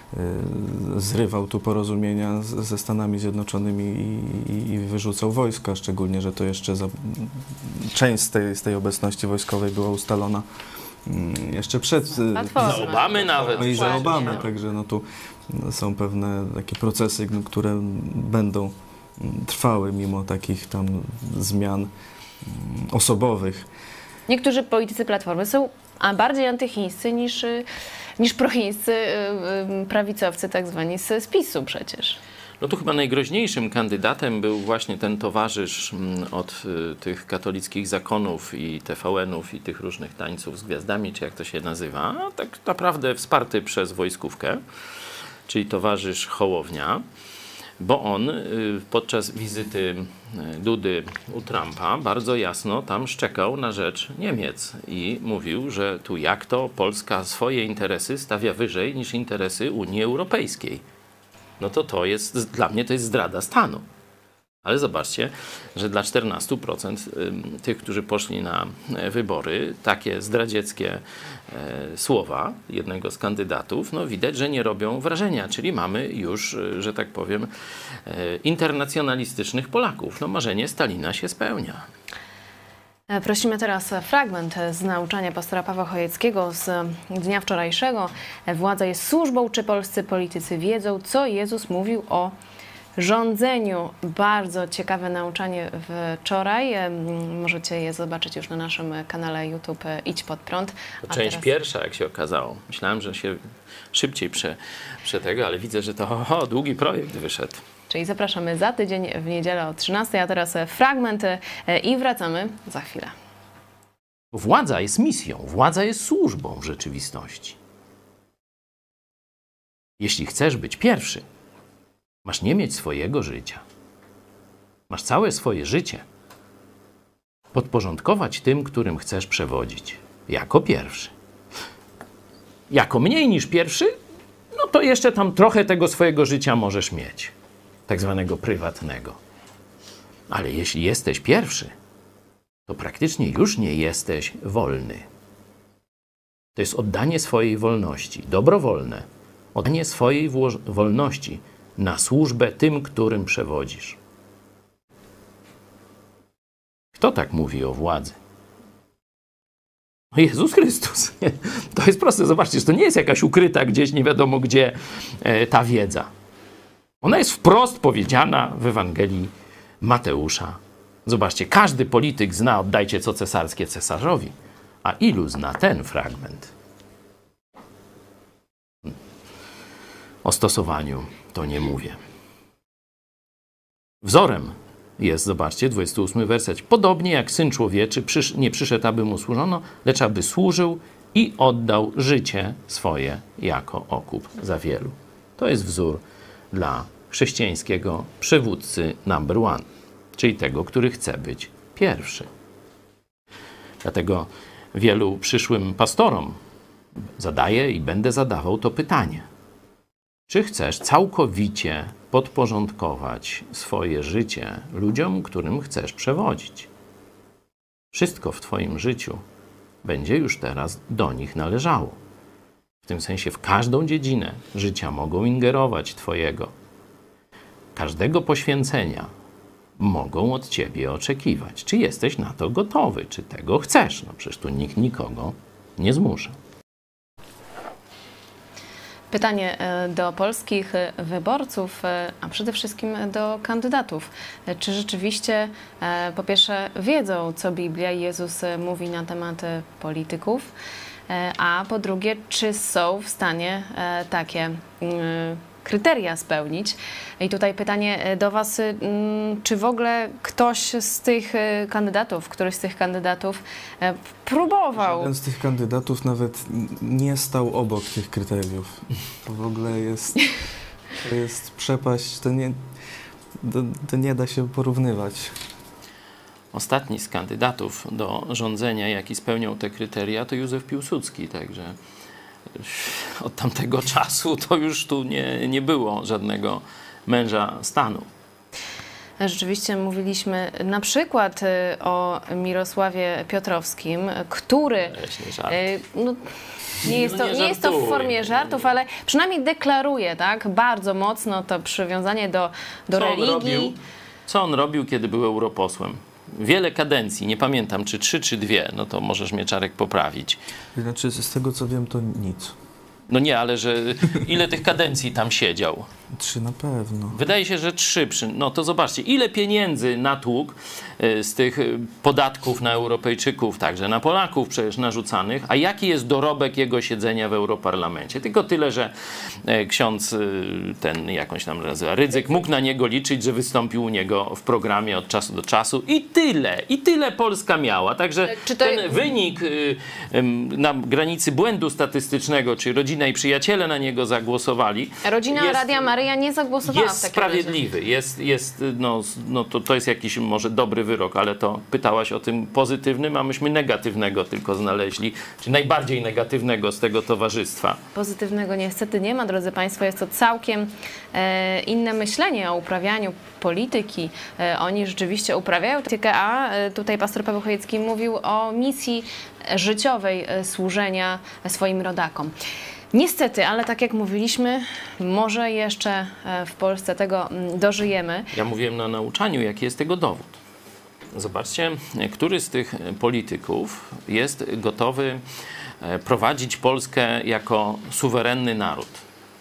Speaker 4: y, zrywał tu porozumienia z, ze Stanami Zjednoczonymi i, i, i wyrzucał wojska, szczególnie, że to jeszcze za, część z tej, z tej obecności wojskowej była ustalona y, jeszcze przed... y,
Speaker 2: Platformy.
Speaker 3: Za Obamy nawet.
Speaker 4: no i za
Speaker 2: Dokładnie.
Speaker 4: Obamy, także no tu są pewne takie procesy, no, które będą trwały mimo takich tam zmian mm, osobowych.
Speaker 2: Niektórzy politycy Platformy są a bardziej antychińscy niż, y, niż prochińscy y, y, prawicowcy, tak zwani z, z PiSu przecież.
Speaker 3: No tu chyba najgroźniejszym kandydatem był właśnie ten towarzysz mm, od y, tych katolickich zakonów i T V N-ów i tych różnych tańców z gwiazdami, czy jak to się nazywa, a tak naprawdę wsparty przez wojskówkę, czyli towarzysz Hołownia, bo on y, podczas wizyty y, Dudy u Trumpa bardzo jasno tam szczekał na rzecz Niemiec i mówił, że tu jak to Polska swoje interesy stawia wyżej niż interesy Unii Europejskiej. No to to jest, dla mnie to jest zdrada stanu. Ale zobaczcie, że dla czternastu procent tych, którzy poszli na wybory, takie zdradzieckie słowa jednego z kandydatów, no widać, że nie robią wrażenia. Czyli mamy już, że tak powiem, internacjonalistycznych Polaków. No marzenie Stalina się spełnia.
Speaker 2: Prosimy teraz fragment z nauczania pastora Pawła Chojeckiego z dnia wczorajszego. Władza jest służbą, czy polscy politycy wiedzą, co Jezus mówił o rządzeniu. Bardzo ciekawe nauczanie wczoraj. Możecie je zobaczyć już na naszym kanale YouTube Idź Pod Prąd.
Speaker 3: To
Speaker 2: A
Speaker 3: część
Speaker 2: teraz...
Speaker 3: pierwsza, jak się okazało. Myślałem, że się szybciej prze, prze tego, ale widzę, że to o, długi projekt wyszedł.
Speaker 2: Czyli zapraszamy za tydzień w niedzielę o trzynastej, a teraz fragment i wracamy za chwilę.
Speaker 3: Władza jest misją, władza jest służbą w rzeczywistości. Jeśli chcesz być pierwszy, masz nie mieć swojego życia. Masz całe swoje życie podporządkować tym, którym chcesz przewodzić. Jako pierwszy. Jako mniej niż pierwszy, no to jeszcze tam trochę tego swojego życia możesz mieć. Tak zwanego prywatnego. Ale jeśli jesteś pierwszy, to praktycznie już nie jesteś wolny. To jest oddanie swojej wolności, dobrowolne. Oddanie swojej wolności na służbę tym, którym przewodzisz. Kto tak mówi o władzy? Jezus Chrystus. To jest proste. Zobaczcie, że to nie jest jakaś ukryta gdzieś, nie wiadomo gdzie e, ta wiedza. Ona jest wprost powiedziana w Ewangelii Mateusza. Zobaczcie, każdy polityk zna oddajcie co cesarskie cesarzowi. A ilu zna ten fragment? O stosowaniu to nie mówię. Wzorem jest, zobaczcie, dwudziesty ósmy werset. Podobnie jak Syn Człowieczy przysz, nie przyszedł, aby mu służono, lecz aby służył i oddał życie swoje jako okup za wielu. To jest wzór dla chrześcijańskiego przywódcy number one, czyli tego, który chce być pierwszy. Dlatego wielu przyszłym pastorom zadaję i będę zadawał to pytanie. Czy chcesz całkowicie podporządkować swoje życie ludziom, którym chcesz przewodzić? Wszystko w twoim życiu będzie już teraz do nich należało. W tym sensie w każdą dziedzinę życia mogą ingerować twojego. Każdego poświęcenia mogą od ciebie oczekiwać. Czy jesteś na to gotowy? Czy tego chcesz? No przecież tu nikt nikogo nie zmusza.
Speaker 2: Pytanie do polskich wyborców, a przede wszystkim do kandydatów. Czy rzeczywiście po pierwsze wiedzą, co Biblia i Jezus mówi na temat polityków, a po drugie, czy są w stanie takie kryteria spełnić? I tutaj pytanie do was, czy w ogóle ktoś z tych kandydatów, któryś z tych kandydatów próbował?
Speaker 4: Jeden z tych kandydatów nawet nie stał obok tych kryteriów. To w ogóle jest, to jest przepaść, to nie, to, to nie da się porównywać.
Speaker 3: Ostatni z kandydatów do rządzenia, jaki spełniał te kryteria, to Józef Piłsudski, także od tamtego czasu to już tu nie, nie było żadnego męża stanu.
Speaker 2: rzeczywiście mówiliśmy na przykład y, o Mirosławie Piotrowskim, który
Speaker 3: Leśny żart.
Speaker 2: y, no, nie jest,
Speaker 3: No
Speaker 2: to,
Speaker 3: nie
Speaker 2: nie jest to w
Speaker 3: żartuję.
Speaker 2: formie żartów, ale przynajmniej deklaruje tak bardzo mocno to przywiązanie do, do
Speaker 3: Co on
Speaker 2: religii.
Speaker 3: robił? Co on robił, kiedy był europosłem? Wiele kadencji, nie pamiętam, czy trzy, czy dwie, no to możesz mnie, Czarek, poprawić.
Speaker 4: Znaczy, z tego co wiem, to nic.
Speaker 3: No nie, ale że ile tych kadencji tam siedział?
Speaker 4: Trzy na pewno.
Speaker 3: Wydaje się, że trzy. Przy... No to zobaczcie, ile pieniędzy natłukł y, z tych y, podatków na Europejczyków, także na Polaków przecież narzucanych, a jaki jest dorobek jego siedzenia w Europarlamencie? Tylko tyle, że y, ksiądz y, ten, jakąś tam nazywa, Rydzyk, mógł na niego liczyć, że wystąpił u niego w programie od czasu do czasu i tyle. I tyle Polska miała. Także
Speaker 2: Czy to-
Speaker 3: ten wynik y, y, na granicy błędu statystycznego, czy rodzina i przyjaciele na niego zagłosowali.
Speaker 2: Rodzina
Speaker 3: jest-
Speaker 2: Radia Maryja nie zagłosowała
Speaker 3: jest
Speaker 2: w takim razie.
Speaker 3: sprawiedliwy, jest, jest no, no to, to jest jakiś może dobry wyrok, ale to pytałaś o tym pozytywnym, a myśmy negatywnego tylko znaleźli, czy najbardziej negatywnego z tego towarzystwa.
Speaker 2: Pozytywnego niestety nie ma, drodzy Państwo. Jest to całkiem e, inne myślenie o uprawianiu polityki. E, oni rzeczywiście uprawiają politykę, a e, tutaj pastor Paweł Chojecki mówił o misji życiowej e, służenia swoim rodakom. Niestety, ale tak jak mówiliśmy, może jeszcze e, w Polsce tego mm, dożyjemy.
Speaker 3: Ja mówiłem na nauczaniu, jaki jest tego dowód. Zobaczcie, który z tych polityków jest gotowy e, prowadzić Polskę jako suwerenny naród.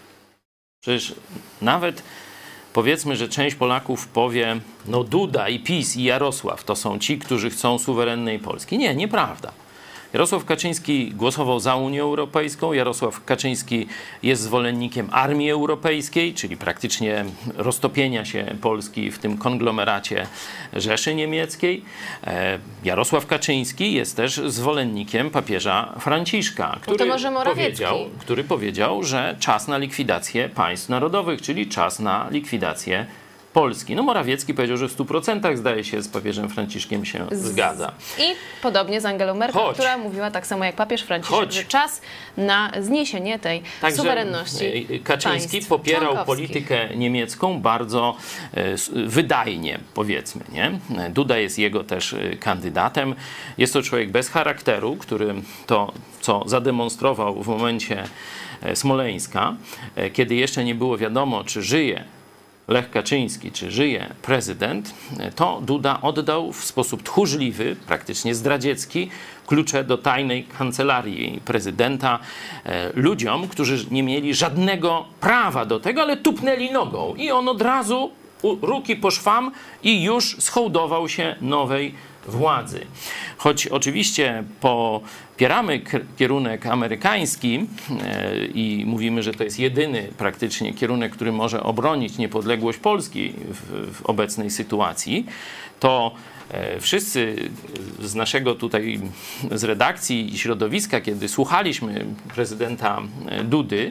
Speaker 3: Przecież nawet powiedzmy, że część Polaków powie, no Duda i PiS i Jarosław to są ci, którzy chcą suwerennej Polski. Nie, nieprawda. Jarosław Kaczyński głosował za Unią Europejską. Jarosław Kaczyński jest zwolennikiem armii europejskiej, czyli praktycznie roztopienia się Polski w tym konglomeracie Rzeszy Niemieckiej. E, Jarosław Kaczyński jest też zwolennikiem papieża Franciszka, który,
Speaker 2: może Morawiecki.
Speaker 3: powiedział, który powiedział, że czas na likwidację państw narodowych, czyli czas na likwidację Polski. No Morawiecki powiedział, że w stu procentach zdaje się z papieżem Franciszkiem się zgadza.
Speaker 2: I podobnie z Angelą Merkel,
Speaker 3: Choć-
Speaker 2: która mówiła tak samo jak papież Franciszek,
Speaker 3: Choć-
Speaker 2: że czas na zniesienie tej
Speaker 3: Także
Speaker 2: suwerenności
Speaker 3: y, Kaczyński
Speaker 2: państw
Speaker 3: popierał
Speaker 2: członkowskich.
Speaker 3: politykę niemiecką bardzo e, s- wydajnie, powiedzmy. Nie? Duda jest jego też e, kandydatem. Jest to człowiek bez charakteru, który to, co zademonstrował w momencie e, Smoleńska, e, kiedy jeszcze nie było wiadomo, czy żyje Lech Kaczyński, czy żyje prezydent, to Duda oddał w sposób tchórzliwy, praktycznie zdradziecki, klucze do tajnej kancelarii prezydenta e, ludziom, którzy nie mieli żadnego prawa do tego, ale tupnęli nogą. I on od razu u, ruki po szwam i już schołdował się nowej władzy. Choć oczywiście popieramy k- kierunek amerykański e, i mówimy, że to jest jedyny praktycznie kierunek, który może obronić niepodległość Polski w, w obecnej sytuacji, to e, wszyscy z naszego tutaj, z redakcji i środowiska, kiedy słuchaliśmy prezydenta e, Dudy,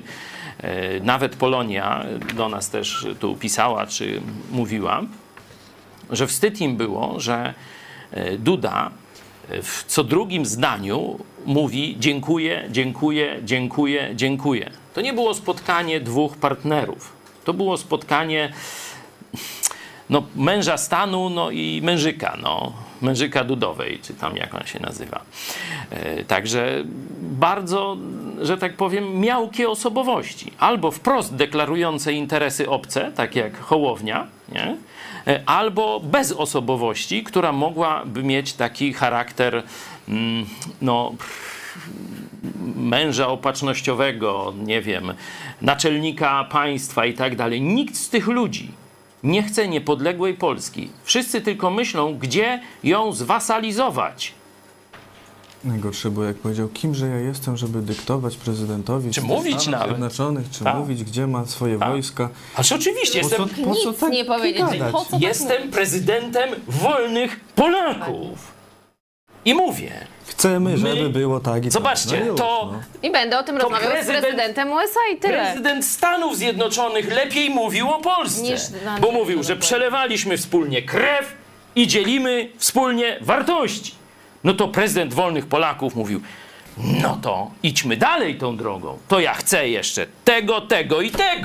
Speaker 3: e, nawet Polonia do nas też tu pisała czy mówiła, że wstyd im było, że Duda w co drugim zdaniu mówi dziękuję, dziękuję, dziękuję, dziękuję. To nie było spotkanie dwóch partnerów. To było spotkanie no, męża stanu no, i mężyka, no, mężyka Dudowej, czy tam jak on się nazywa. E, także bardzo, że tak powiem, miałkie osobowości. Albo wprost deklarujące interesy obce, tak jak Hołownia, nie? E, albo bez osobowości, która mogłaby mieć taki charakter mm, no, męża opatrznościowego, nie wiem, naczelnika państwa i tak dalej. Nikt z tych ludzi nie chce niepodległej Polski. Wszyscy tylko myślą, gdzie ją zwasalizować.
Speaker 4: Najgorsze było, jak powiedział, kimże ja jestem, żeby dyktować prezydentowi
Speaker 3: Czy
Speaker 4: z
Speaker 3: mówić
Speaker 4: Stanów
Speaker 3: nawet.
Speaker 4: Zjednoczonych, czy
Speaker 3: Tak.
Speaker 4: mówić, gdzie ma swoje
Speaker 3: Tak.
Speaker 4: wojska.
Speaker 3: Ależ oczywiście,
Speaker 4: Po co,
Speaker 3: jestem,
Speaker 4: po co
Speaker 2: Nic
Speaker 4: tak
Speaker 2: nie powiedzieć.
Speaker 4: gadać?
Speaker 2: Po co tak
Speaker 3: jestem prezydentem wolnych Polaków. I mówię,
Speaker 4: Chcemy,
Speaker 3: My-
Speaker 4: żeby było tak i
Speaker 3: zobaczcie,
Speaker 4: tak. No już,
Speaker 3: to-
Speaker 4: no.
Speaker 2: I będę o tym
Speaker 3: To
Speaker 2: rozmawiał
Speaker 3: prezydent-
Speaker 2: z prezydentem U S A i tyle.
Speaker 3: prezydent Stanów Zjednoczonych lepiej mówił o Polsce,
Speaker 2: Niż dla
Speaker 3: bo
Speaker 2: mnie,
Speaker 3: mówił,
Speaker 2: no
Speaker 3: że
Speaker 2: dokładnie.
Speaker 3: przelewaliśmy wspólnie krew i dzielimy wspólnie wartości. No to prezydent wolnych Polaków mówił, no to idźmy dalej tą drogą. To ja chcę jeszcze tego, tego i tego.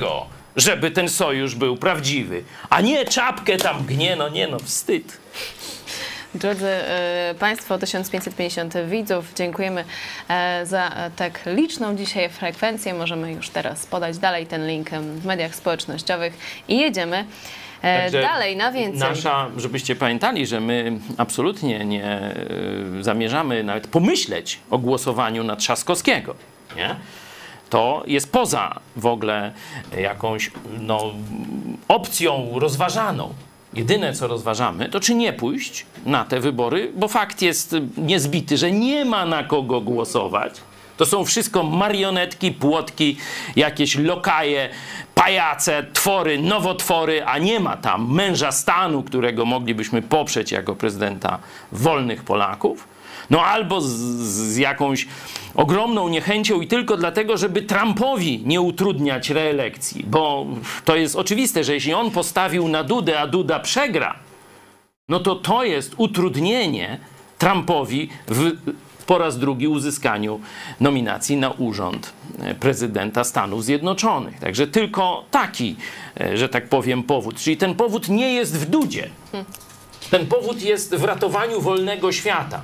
Speaker 3: żeby ten sojusz był prawdziwy, a nie czapkę tam gnie, no nie no, wstyd.
Speaker 2: Drodzy e, Państwo, tysiąc pięćset pięćdziesiąt widzów, dziękujemy e, za e, tak liczną dzisiaj frekwencję. Możemy już teraz podać dalej ten link em, w mediach społecznościowych i jedziemy e, dalej na więcej.
Speaker 3: Nasza, żebyście pamiętali, że my absolutnie nie y, zamierzamy nawet pomyśleć o głosowaniu na Trzaskowskiego, nie? To jest poza w ogóle jakąś no, opcją rozważaną. Jedyne, co rozważamy, to czy nie pójść na te wybory, bo fakt jest niezbity, że nie ma na kogo głosować. To są wszystko marionetki, płotki, jakieś lokaje, pajace, twory, nowotwory, a nie ma tam męża stanu, którego moglibyśmy poprzeć jako prezydenta wolnych Polaków. No albo z, z jakąś ogromną niechęcią i tylko dlatego, żeby Trumpowi nie utrudniać reelekcji. Bo to jest oczywiste, że jeśli on postawił na Dudę, a Duda przegra, no to to jest utrudnienie Trumpowi w po raz drugi uzyskaniu nominacji na urząd prezydenta Stanów Zjednoczonych. Także tylko taki, że tak powiem, powód. Czyli ten powód nie jest w Dudzie. Ten powód jest w ratowaniu wolnego świata.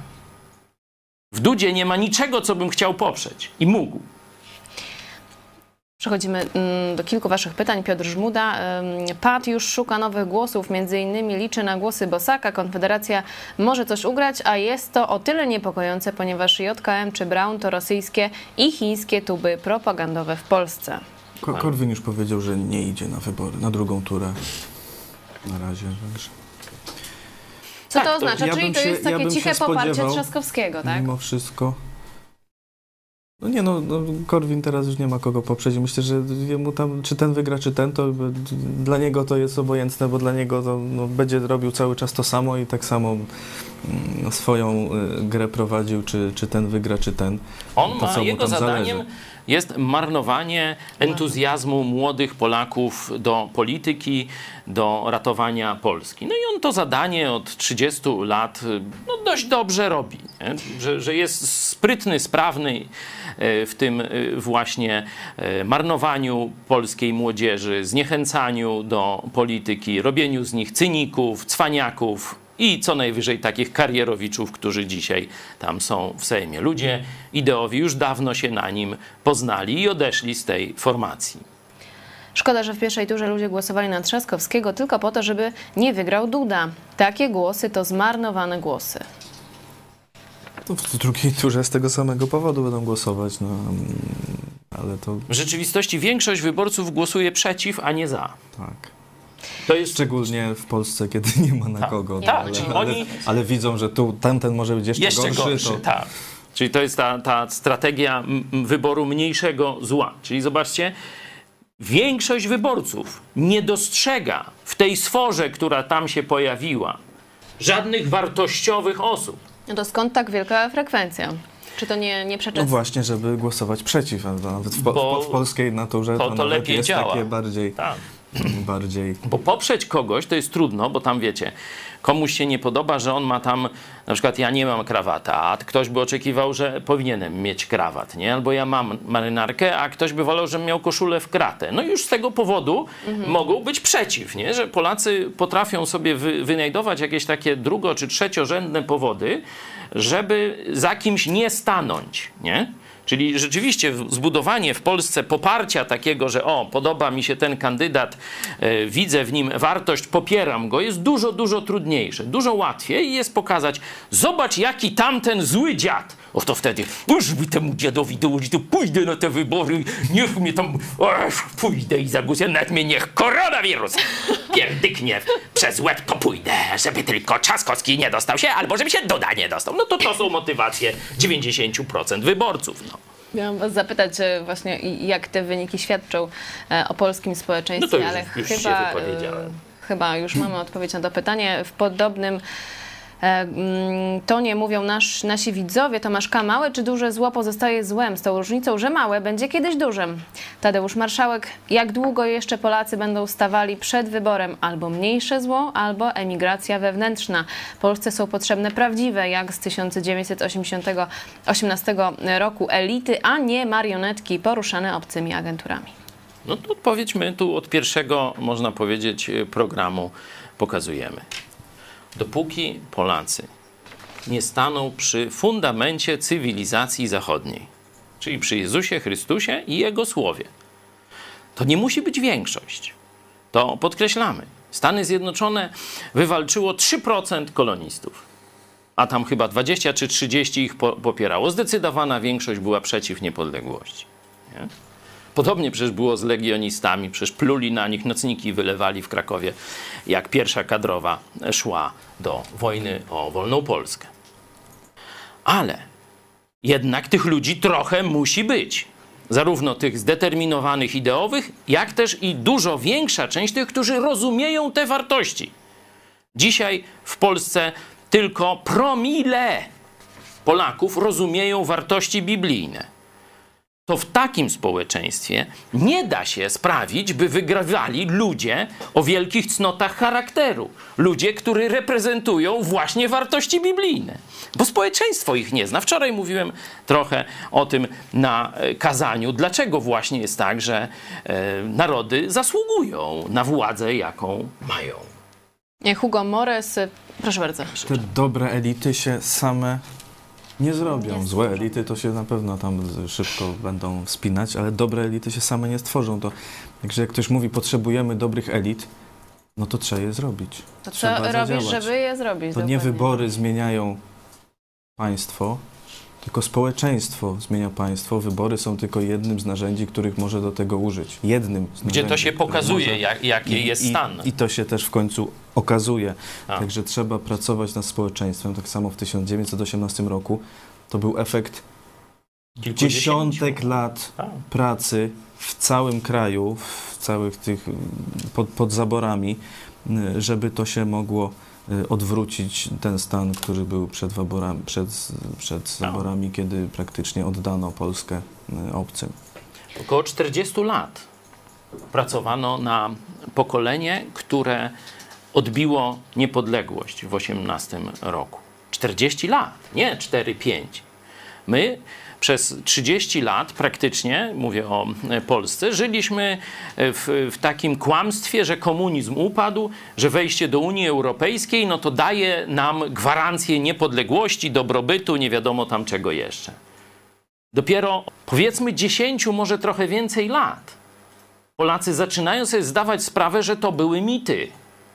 Speaker 3: W Dudzie nie ma niczego, co bym chciał poprzeć i mógł.
Speaker 2: Przechodzimy do kilku waszych pytań. Piotr Żmuda. P A T już szuka nowych głosów, między innymi liczy na głosy Bosaka. Konfederacja może coś ugrać, a jest to o tyle niepokojące, ponieważ J K M czy Braun to rosyjskie i chińskie tuby propagandowe w Polsce.
Speaker 4: Korwin już powiedział, że nie idzie na wybory, na drugą turę. Na razie, także...
Speaker 2: Co
Speaker 3: Tak,
Speaker 2: to
Speaker 3: to
Speaker 2: oznacza?
Speaker 4: ja
Speaker 2: Czyli
Speaker 4: bym
Speaker 2: to
Speaker 4: się-
Speaker 2: jest
Speaker 4: ja
Speaker 2: takie
Speaker 4: bym się
Speaker 2: ciche poparcie
Speaker 4: spodziewał,
Speaker 2: Trzaskowskiego, tak?
Speaker 4: Mimo wszystko. No nie no, no, Korwin teraz już nie ma kogo poprzeć. Myślę, że jemu tam, czy ten wygra, czy ten, to by- dla niego to jest obojętne, bo dla niego to no, będzie robił cały czas to samo i tak samo mm, swoją y, grę prowadził, czy, czy ten wygra, czy ten.
Speaker 3: On
Speaker 4: To,
Speaker 3: ma,
Speaker 4: co mu
Speaker 3: jego
Speaker 4: tam
Speaker 3: zadaniem
Speaker 4: zależy.
Speaker 3: jest marnowanie entuzjazmu młodych Polaków do polityki, do ratowania Polski. No i on to zadanie od trzydziestu lat no, dość dobrze robi. Nie? Że, że jest sprytny, sprawny w tym właśnie marnowaniu polskiej młodzieży, zniechęcaniu do polityki, robieniu z nich cyników, cwaniaków i co najwyżej takich karierowiczów, którzy dzisiaj tam są w Sejmie. Ludzie ideowi już dawno się na nim poznali i odeszli z tej formacji.
Speaker 2: Szkoda, że w pierwszej turze ludzie głosowali na Trzaskowskiego tylko po to, żeby nie wygrał Duda. Takie głosy to zmarnowane głosy.
Speaker 4: To w drugiej turze z tego samego powodu będą głosować, no ale to
Speaker 3: W rzeczywistości większość wyborców głosuje przeciw, a nie za.
Speaker 4: tak.
Speaker 3: To jest
Speaker 4: Szczególnie w Polsce, kiedy nie ma na
Speaker 3: Tak.
Speaker 4: kogo.
Speaker 3: Tak,
Speaker 4: ale,
Speaker 3: czyli
Speaker 4: ale,
Speaker 3: oni-
Speaker 4: ale widzą, że tu tamten może być jeszcze,
Speaker 3: jeszcze
Speaker 4: gorszy.
Speaker 3: gorszy.
Speaker 4: to...
Speaker 3: Tak. Czyli to jest ta, ta strategia m, wyboru mniejszego zła. Czyli zobaczcie, większość wyborców nie dostrzega w tej sforze, która tam się pojawiła, żadnych wartościowych osób.
Speaker 2: No to skąd tak wielka frekwencja? Czy to nie, nie przeczy?
Speaker 4: No właśnie, żeby głosować przeciw, a nawet w, po,
Speaker 3: Bo
Speaker 4: w, w polskiej naturze
Speaker 3: to-
Speaker 4: to,
Speaker 3: to
Speaker 4: nawet
Speaker 3: lepiej
Speaker 4: jest
Speaker 3: działa.
Speaker 4: takie bardziej,
Speaker 3: Tak.
Speaker 4: bardziej...
Speaker 3: Bo poprzeć kogoś to jest trudno, bo tam wiecie, komuś się nie podoba, że on ma tam, na przykład ja nie mam krawata, a ktoś by oczekiwał, że powinienem mieć krawat, nie? Albo ja mam marynarkę, a ktoś by wolał, żebym miał koszulę w kratę. No i już z tego powodu mogą być przeciw, nie? Że Polacy potrafią sobie wy, wynajdować jakieś takie drugo- czy trzeciorzędne powody, żeby za kimś nie stanąć, nie? Czyli rzeczywiście zbudowanie w Polsce poparcia takiego, że o, podoba mi się ten kandydat, e, widzę w nim wartość, popieram go, jest dużo, dużo trudniejsze. Dużo łatwiej jest pokazać, zobacz jaki tamten zły dziad. O to wtedy, już mi temu dziadowi dołożyć, to pójdę na te wybory, niech mnie tam, o, pójdę i zagłosuję, nawet mnie niech koronawirus pierdyknie przez łeb, to pójdę, żeby tylko Trzaskowski nie dostał się, albo żeby się Duda nie dostał. No to to są motywacje dziewięćdziesiąt procent wyborców, no.
Speaker 2: Miałam was zapytać e, właśnie, i- jak te wyniki świadczą e, o polskim społeczeństwie,
Speaker 3: No to już-
Speaker 2: ale
Speaker 3: już się
Speaker 2: chyba,
Speaker 3: wypowiedziałem.
Speaker 2: e, chyba już mamy odpowiedź na to pytanie. W podobnym e, mm, tonie mówią nasz, nasi widzowie. Tomasz K. Małe czy duże zło pozostaje złem, z tą różnicą, że małe będzie kiedyś dużym. Tadeusz Marszałek. Jak długo jeszcze Polacy będą stawali przed wyborem? Albo mniejsze zło, albo emigracja wewnętrzna. Polsce są potrzebne prawdziwe, jak z tysiąc dziewięćset osiemnastego roku elity, a nie marionetki poruszane obcymi agenturami.
Speaker 3: No to odpowiedź my tu od pierwszego, można powiedzieć, programu pokazujemy. Dopóki Polacy nie staną przy fundamencie cywilizacji zachodniej, czyli przy Jezusie Chrystusie i Jego Słowie, to nie musi być większość. To podkreślamy. Stany Zjednoczone wywalczyło trzy procent kolonistów, a tam chyba dwadzieścia czy trzydzieści ich popierało. Zdecydowana większość była przeciw niepodległości. Nie? Podobnie przecież było z legionistami, przecież pluli na nich, nocniki wylewali w Krakowie, jak pierwsza kadrowa szła do wojny o wolną Polskę. Ale jednak tych ludzi trochę musi być. Zarówno tych zdeterminowanych ideowych, jak też i dużo większa część tych, którzy rozumieją te wartości. Dzisiaj w Polsce tylko promile Polaków rozumieją wartości biblijne. To w takim społeczeństwie nie da się sprawić, by wygrywali ludzie o wielkich cnotach charakteru. Ludzie, którzy reprezentują właśnie wartości biblijne. Bo społeczeństwo ich nie zna. Wczoraj mówiłem trochę o tym na kazaniu. Dlaczego właśnie jest tak, że e, narody zasługują na władzę, jaką mają.
Speaker 2: Hugo Mores, proszę bardzo.
Speaker 4: Te dobre elity się same nie zrobią. Złe elity to się na pewno tam szybko będą wspinać, ale dobre elity się same nie stworzą. To, także jak ktoś mówi, potrzebujemy dobrych elit, no to trzeba je zrobić.
Speaker 2: To co
Speaker 4: trzeba
Speaker 2: robisz,
Speaker 4: zadziałać.
Speaker 2: żeby je zrobić?
Speaker 4: To
Speaker 2: dokładnie.
Speaker 4: nie wybory zmieniają państwo, tylko społeczeństwo zmienia państwo. Wybory są tylko jednym z narzędzi, których może do tego użyć. Jednym z
Speaker 3: Gdzie
Speaker 4: narzędzi,
Speaker 3: to się
Speaker 4: które
Speaker 3: pokazuje,
Speaker 4: może...
Speaker 3: jak, jaki
Speaker 4: I,
Speaker 3: jest
Speaker 4: i,
Speaker 3: stan.
Speaker 4: I to się też w końcu okazuje.
Speaker 3: A.
Speaker 4: Także trzeba pracować nad społeczeństwem. Tak samo w tysiąc dziewięćset osiemnastym roku to był efekt dziesiątek lat
Speaker 3: A.
Speaker 4: pracy w całym kraju, w całych tych pod, pod zaborami, żeby to się mogło odwrócić ten stan, który był przed wyborami, przed, przed zaborami, kiedy praktycznie oddano Polskę obcym.
Speaker 3: Około czterdziestu lat pracowano na pokolenie, które odbiło niepodległość w osiemnastym roku. czterdzieści lat, nie cztery pięć. My przez trzydzieści lat praktycznie, mówię o Polsce, żyliśmy w, w takim kłamstwie, że komunizm upadł, że wejście do Unii Europejskiej, no to daje nam gwarancję niepodległości, dobrobytu, nie wiadomo tam czego jeszcze. Dopiero powiedzmy dziesięciu, może trochę więcej lat Polacy zaczynają sobie zdawać sprawę, że to były mity.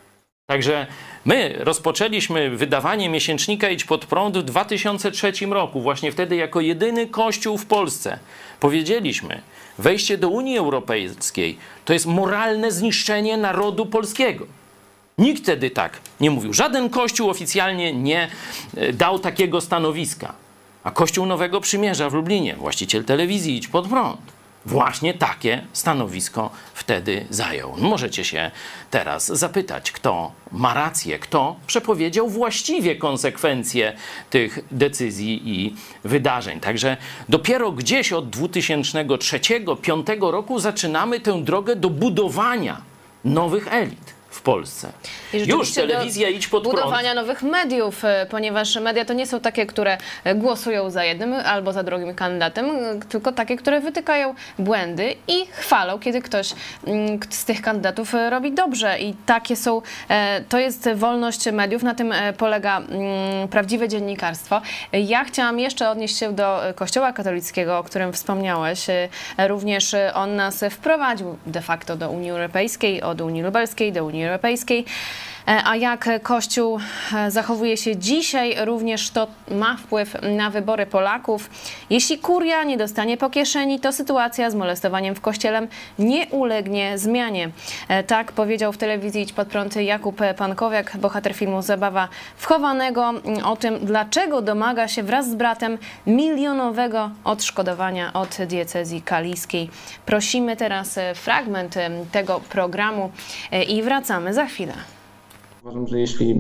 Speaker 3: Także my rozpoczęliśmy wydawanie miesięcznika Idź Pod Prąd w dwa tysiące trzecim roku. Właśnie wtedy jako jedyny kościół w Polsce powiedzieliśmy, wejście do Unii Europejskiej to jest moralne zniszczenie narodu polskiego. Nikt wtedy tak nie mówił. Żaden kościół oficjalnie nie dał takiego stanowiska. A Kościół Nowego Przymierza w Lublinie, właściciel telewizji Idź Pod Prąd, właśnie takie stanowisko wtedy zajął. Możecie się teraz zapytać, kto ma rację, kto przepowiedział właściwie konsekwencje tych decyzji i wydarzeń. Także dopiero gdzieś od dwa tysiące trzeciego, dwa tysiące piątego roku zaczynamy tę drogę do budowania nowych elit w Polsce. Już telewizja Idź Pod Prąd.
Speaker 2: Budowania nowych mediów, ponieważ media to nie są takie, które głosują za jednym albo za drugim kandydatem, tylko takie, które wytykają błędy i chwalą, kiedy ktoś z tych kandydatów robi dobrze. I takie są, to jest wolność mediów, na tym polega prawdziwe dziennikarstwo. Ja chciałam jeszcze odnieść się do Kościoła katolickiego, o którym wspomniałeś. Również on nas wprowadził de facto do Unii Europejskiej, od Unii Lubelskiej do Unii Europejskiej. A jak Kościół zachowuje się dzisiaj, również to ma wpływ na wybory Polaków. Jeśli kuria nie dostanie po kieszeni, to sytuacja z molestowaniem w Kościele nie ulegnie zmianie. Tak powiedział w telewizji Idź Pod Prąd Jakub Pankowiak, bohater filmu Zabawa wchowanego, o tym, dlaczego domaga się wraz z bratem milionowego odszkodowania od diecezji kaliskiej. Prosimy teraz fragment tego programu i wracamy za chwilę.
Speaker 5: Uważam, że jeśli,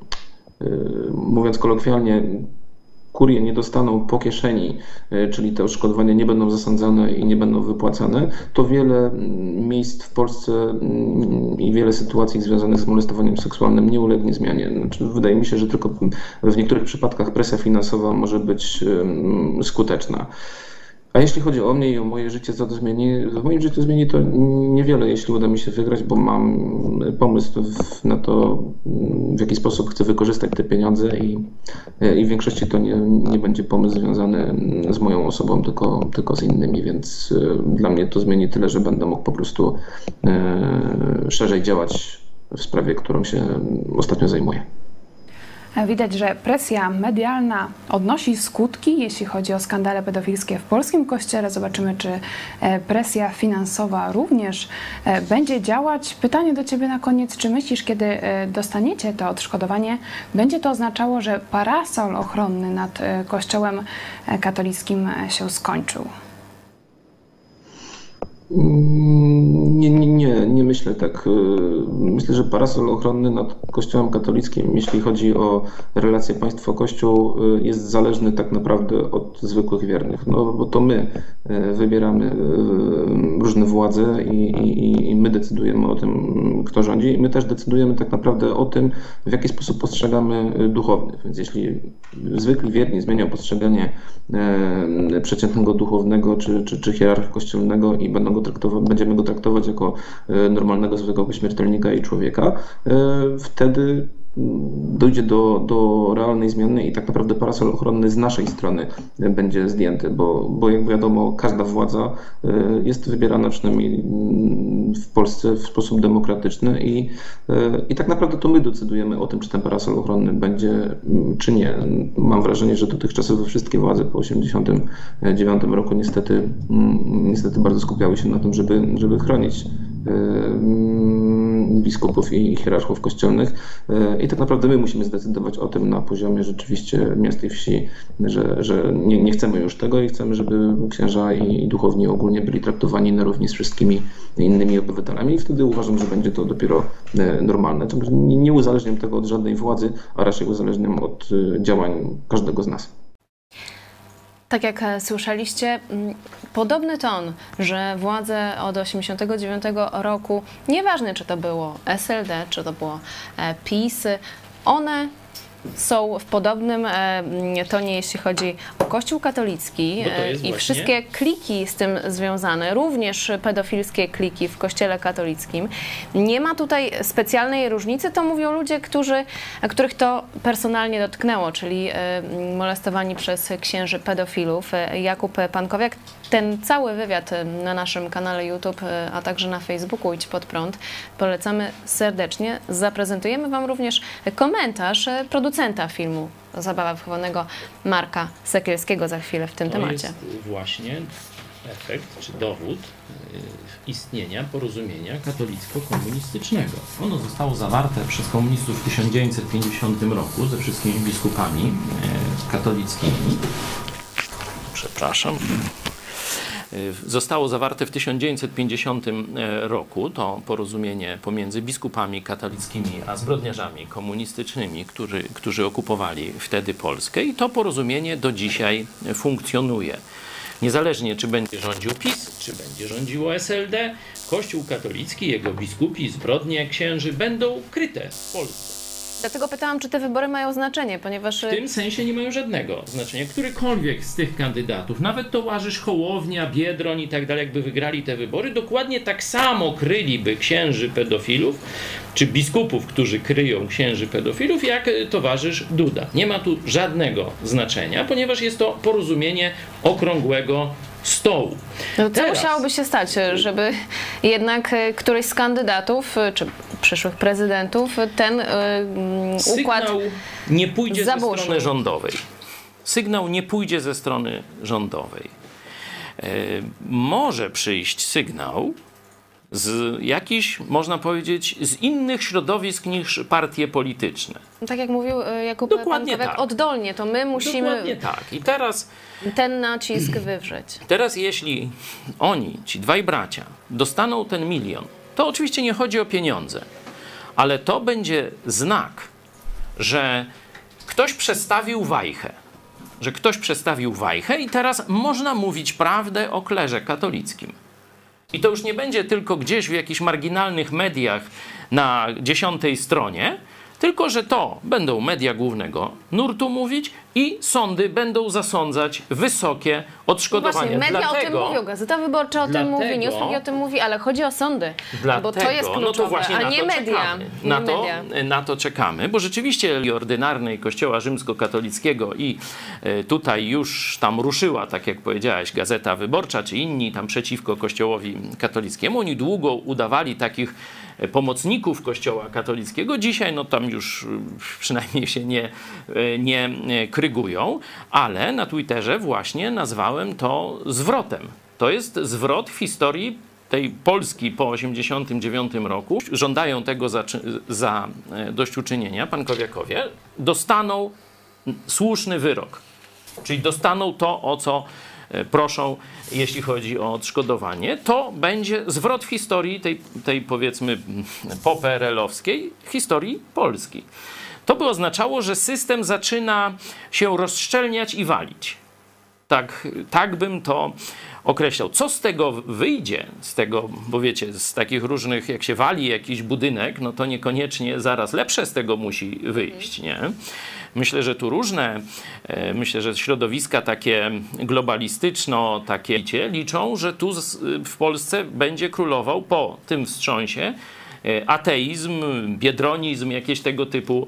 Speaker 5: mówiąc kolokwialnie, kurie nie dostaną po kieszeni, czyli te odszkodowania nie będą zasądzane i nie będą wypłacane, to wiele miejsc w Polsce i wiele sytuacji związanych z molestowaniem seksualnym nie ulegnie zmianie. Znaczy, wydaje mi się, że tylko w niektórych przypadkach presja finansowa może być skuteczna. A jeśli chodzi o mnie i o moje życie, co to zmieni? W moim życiu zmieni to niewiele, jeśli uda mi się wygrać, bo mam pomysł na to, w jaki sposób chcę wykorzystać te pieniądze i, i w większości to nie, nie będzie pomysł związany z moją osobą, tylko, tylko z innymi, więc dla mnie to zmieni tyle, że będę mógł po prostu szerzej działać w sprawie, którą się ostatnio zajmuję.
Speaker 6: Widać, że presja medialna odnosi skutki, jeśli chodzi o skandale pedofilskie w polskim kościele. Zobaczymy, czy presja finansowa również będzie działać. Pytanie do Ciebie na koniec. Czy myślisz, kiedy dostaniecie to odszkodowanie, będzie to oznaczało, że parasol ochronny nad Kościołem katolickim się skończył?
Speaker 5: Nie, nie, nie, nie myślę tak. Myślę, że parasol ochronny nad Kościołem katolickim, jeśli chodzi o relacje państwo-kościół, jest zależny tak naprawdę od zwykłych wiernych. No bo to my wybieramy różne władze i, i, i my decydujemy o tym, kto rządzi. I my też decydujemy tak naprawdę o tym, w jaki sposób postrzegamy duchownych. Więc jeśli zwykli wierni zmienią postrzeganie przeciętnego duchownego czy, czy, czy hierarcha kościelnego i będą go traktować, będziemy go traktować jako normalnego, zwykłego śmiertelnika i człowieka, wtedy dojdzie do, do realnej zmiany i tak naprawdę parasol ochronny z naszej strony będzie zdjęty, bo, bo jak wiadomo, każda władza jest wybierana przynajmniej w Polsce w sposób demokratyczny i, i tak naprawdę to my decydujemy o tym, czy ten parasol ochronny będzie, czy nie. Mam wrażenie, że dotychczasowe wszystkie władze po osiemdziesiątym dziewiątym roku niestety, niestety bardzo skupiały się na tym, żeby, żeby chronić biskupów i hierarchów kościelnych i tak naprawdę my musimy zdecydować o tym na poziomie rzeczywiście miast i wsi, że, że nie, nie chcemy już tego i chcemy, żeby księża i duchowni ogólnie byli traktowani na równi z wszystkimi innymi obywatelami i wtedy uważam, że będzie to dopiero normalne. Nie, nie uzależniam tego od żadnej władzy, a raczej uzależniam od działań każdego z nas.
Speaker 2: Tak jak słyszeliście, podobny ton, że władze od osiemdziesiątego dziewiątego roku, nieważne czy to było S L D, czy to było PiS, one są w podobnym tonie, jeśli chodzi o Kościół katolicki i
Speaker 3: właśnie...
Speaker 2: wszystkie kliki z tym związane, również pedofilskie kliki w Kościele katolickim. Nie ma tutaj specjalnej różnicy, to mówią ludzie, którzy, których to personalnie dotknęło, czyli molestowani przez księży pedofilów. Jakub Pankowiak, ten cały wywiad na naszym kanale YouTube, a także na Facebooku Idź Pod Prąd polecamy serdecznie. Zaprezentujemy Wam również komentarz producenta filmu Zabawa wychowanego Marka Sekielskiego za chwilę w tym
Speaker 3: to
Speaker 2: temacie.
Speaker 3: Jest właśnie efekt czy dowód istnienia porozumienia katolicko-komunistycznego. Ono zostało zawarte przez komunistów w tysiąc dziewięćset pięćdziesiątym roku ze wszystkimi biskupami katolickimi. Przepraszam. Zostało zawarte w tysiąc dziewięćset pięćdziesiątym roku to porozumienie pomiędzy biskupami katolickimi a zbrodniarzami komunistycznymi, którzy, którzy okupowali wtedy Polskę i to porozumienie do dzisiaj funkcjonuje. Niezależnie czy będzie rządził PiS, czy będzie rządziło S L D, Kościół katolicki, jego biskupi, zbrodnie księży będą kryte w Polsce.
Speaker 2: Dlatego pytałam, czy te wybory mają znaczenie, ponieważ...
Speaker 3: W tym sensie nie mają żadnego znaczenia. Którykolwiek z tych kandydatów, nawet towarzysz Hołownia, Biedroń i tak dalej, jakby wygrali te wybory, dokładnie tak samo kryliby księży pedofilów, czy biskupów, którzy kryją księży pedofilów, jak towarzysz Duda. Nie ma tu żadnego znaczenia, ponieważ jest to porozumienie okrągłego stołu.
Speaker 2: No co
Speaker 3: Teraz...
Speaker 2: musiałoby się stać, żeby jednak któryś z kandydatów, czy przyszłych prezydentów, ten yy, układ
Speaker 3: Sygnał nie pójdzie
Speaker 2: zaburzył.
Speaker 3: ze strony rządowej. Sygnał nie pójdzie ze strony rządowej. Yy, może przyjść sygnał z jakichś, można powiedzieć, z innych środowisk niż partie polityczne.
Speaker 2: Tak jak mówił Jakub
Speaker 3: Dokładnie
Speaker 2: Pankowiak,
Speaker 3: tak.
Speaker 2: oddolnie, to my musimy
Speaker 3: Dokładnie tak. I teraz,
Speaker 2: ten nacisk wywrzeć.
Speaker 3: teraz jeśli oni, ci dwaj bracia, dostaną ten milion, to oczywiście nie chodzi o pieniądze, ale to będzie znak, że ktoś przestawił wajchę. Że ktoś przestawił wajchę i teraz można mówić prawdę o klerze katolickim. I to już nie będzie tylko gdzieś w jakichś marginalnych mediach na dziesiątej stronie, Tylko że to będą media głównego nurtu mówić i sądy będą zasądzać wysokie odszkodowania.
Speaker 2: Właśnie, media
Speaker 3: dlatego,
Speaker 2: o tym mówią, Gazeta Wyborcza o
Speaker 3: dlatego,
Speaker 2: tym mówi, Newsweek o tym mówi, ale chodzi o sądy,
Speaker 3: dlatego,
Speaker 2: bo to jest kluczowe,
Speaker 3: no to właśnie
Speaker 2: a
Speaker 3: na
Speaker 2: nie
Speaker 3: to
Speaker 2: media.
Speaker 3: Czekamy.
Speaker 2: Nie
Speaker 3: Na, to,
Speaker 2: media.
Speaker 3: na to czekamy, bo rzeczywiście linii ordynarnej Kościoła rzymskokatolickiego i y, tutaj już tam ruszyła, tak jak powiedziałaś, Gazeta Wyborcza, czy inni tam przeciwko Kościołowi katolickiemu. Oni długo udawali takich pomocników Kościoła katolickiego. Dzisiaj no tam już przynajmniej się nie, nie krygują, ale na Twitterze właśnie nazwałem to zwrotem. To jest zwrot w historii tej Polski po osiemdziesiątym dziewiątym roku. Żądają tego za, za dośćuczynienia, pankowiakowie, dostaną słuszny wyrok. Czyli dostaną to, o co proszą, jeśli chodzi o odszkodowanie. To będzie zwrot w historii tej, tej powiedzmy po-P R L-owskiej, historii Polski. To by oznaczało, że system zaczyna się rozszczelniać i walić. Tak, tak bym to określał. Co z tego wyjdzie, z tego, bo wiecie, z takich różnych, jak się wali jakiś budynek, no to niekoniecznie zaraz lepsze z tego musi wyjść, nie? Myślę, że tu różne, myślę, że środowiska takie globalistyczno, takie liczą, że tu w Polsce będzie królował po tym wstrząsie ateizm, biedronizm, jakieś tego typu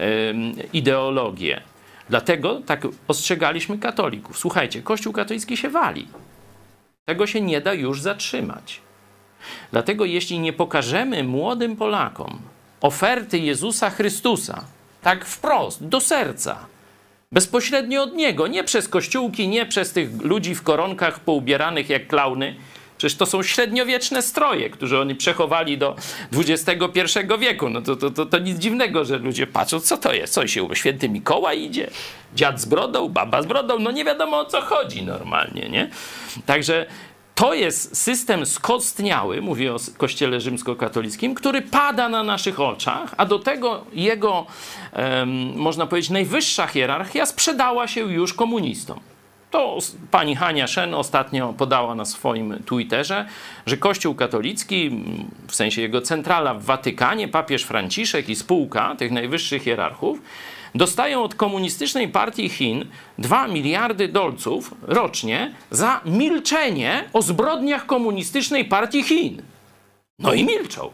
Speaker 3: ideologie. Dlatego tak ostrzegaliśmy katolików. Słuchajcie, Kościół katolicki się wali. Tego się nie da już zatrzymać. Dlatego jeśli nie pokażemy młodym Polakom oferty Jezusa Chrystusa, tak wprost, do serca, bezpośrednio od Niego, nie przez kościółki, nie przez tych ludzi w koronkach poubieranych jak klauny. Przecież to są średniowieczne stroje, które oni przechowali do dwudziestego pierwszego wieku. No to, to, to, to nic dziwnego, że ludzie patrzą, co to jest, co się, święty Mikołaj idzie, dziad z brodą, baba z brodą, no nie wiadomo o co chodzi normalnie, nie? Także to jest system skostniały, mówię o Kościele rzymskokatolickim, który pada na naszych oczach, a do tego jego, um, można powiedzieć, najwyższa hierarchia sprzedała się już komunistom. To pani Hania Szen ostatnio podała na swoim Twitterze, że Kościół katolicki, w sensie jego centrala w Watykanie, papież Franciszek i spółka tych najwyższych hierarchów, dostają od komunistycznej partii Chin dwa miliardy dolców rocznie za milczenie o zbrodniach komunistycznej partii Chin. No i milczą.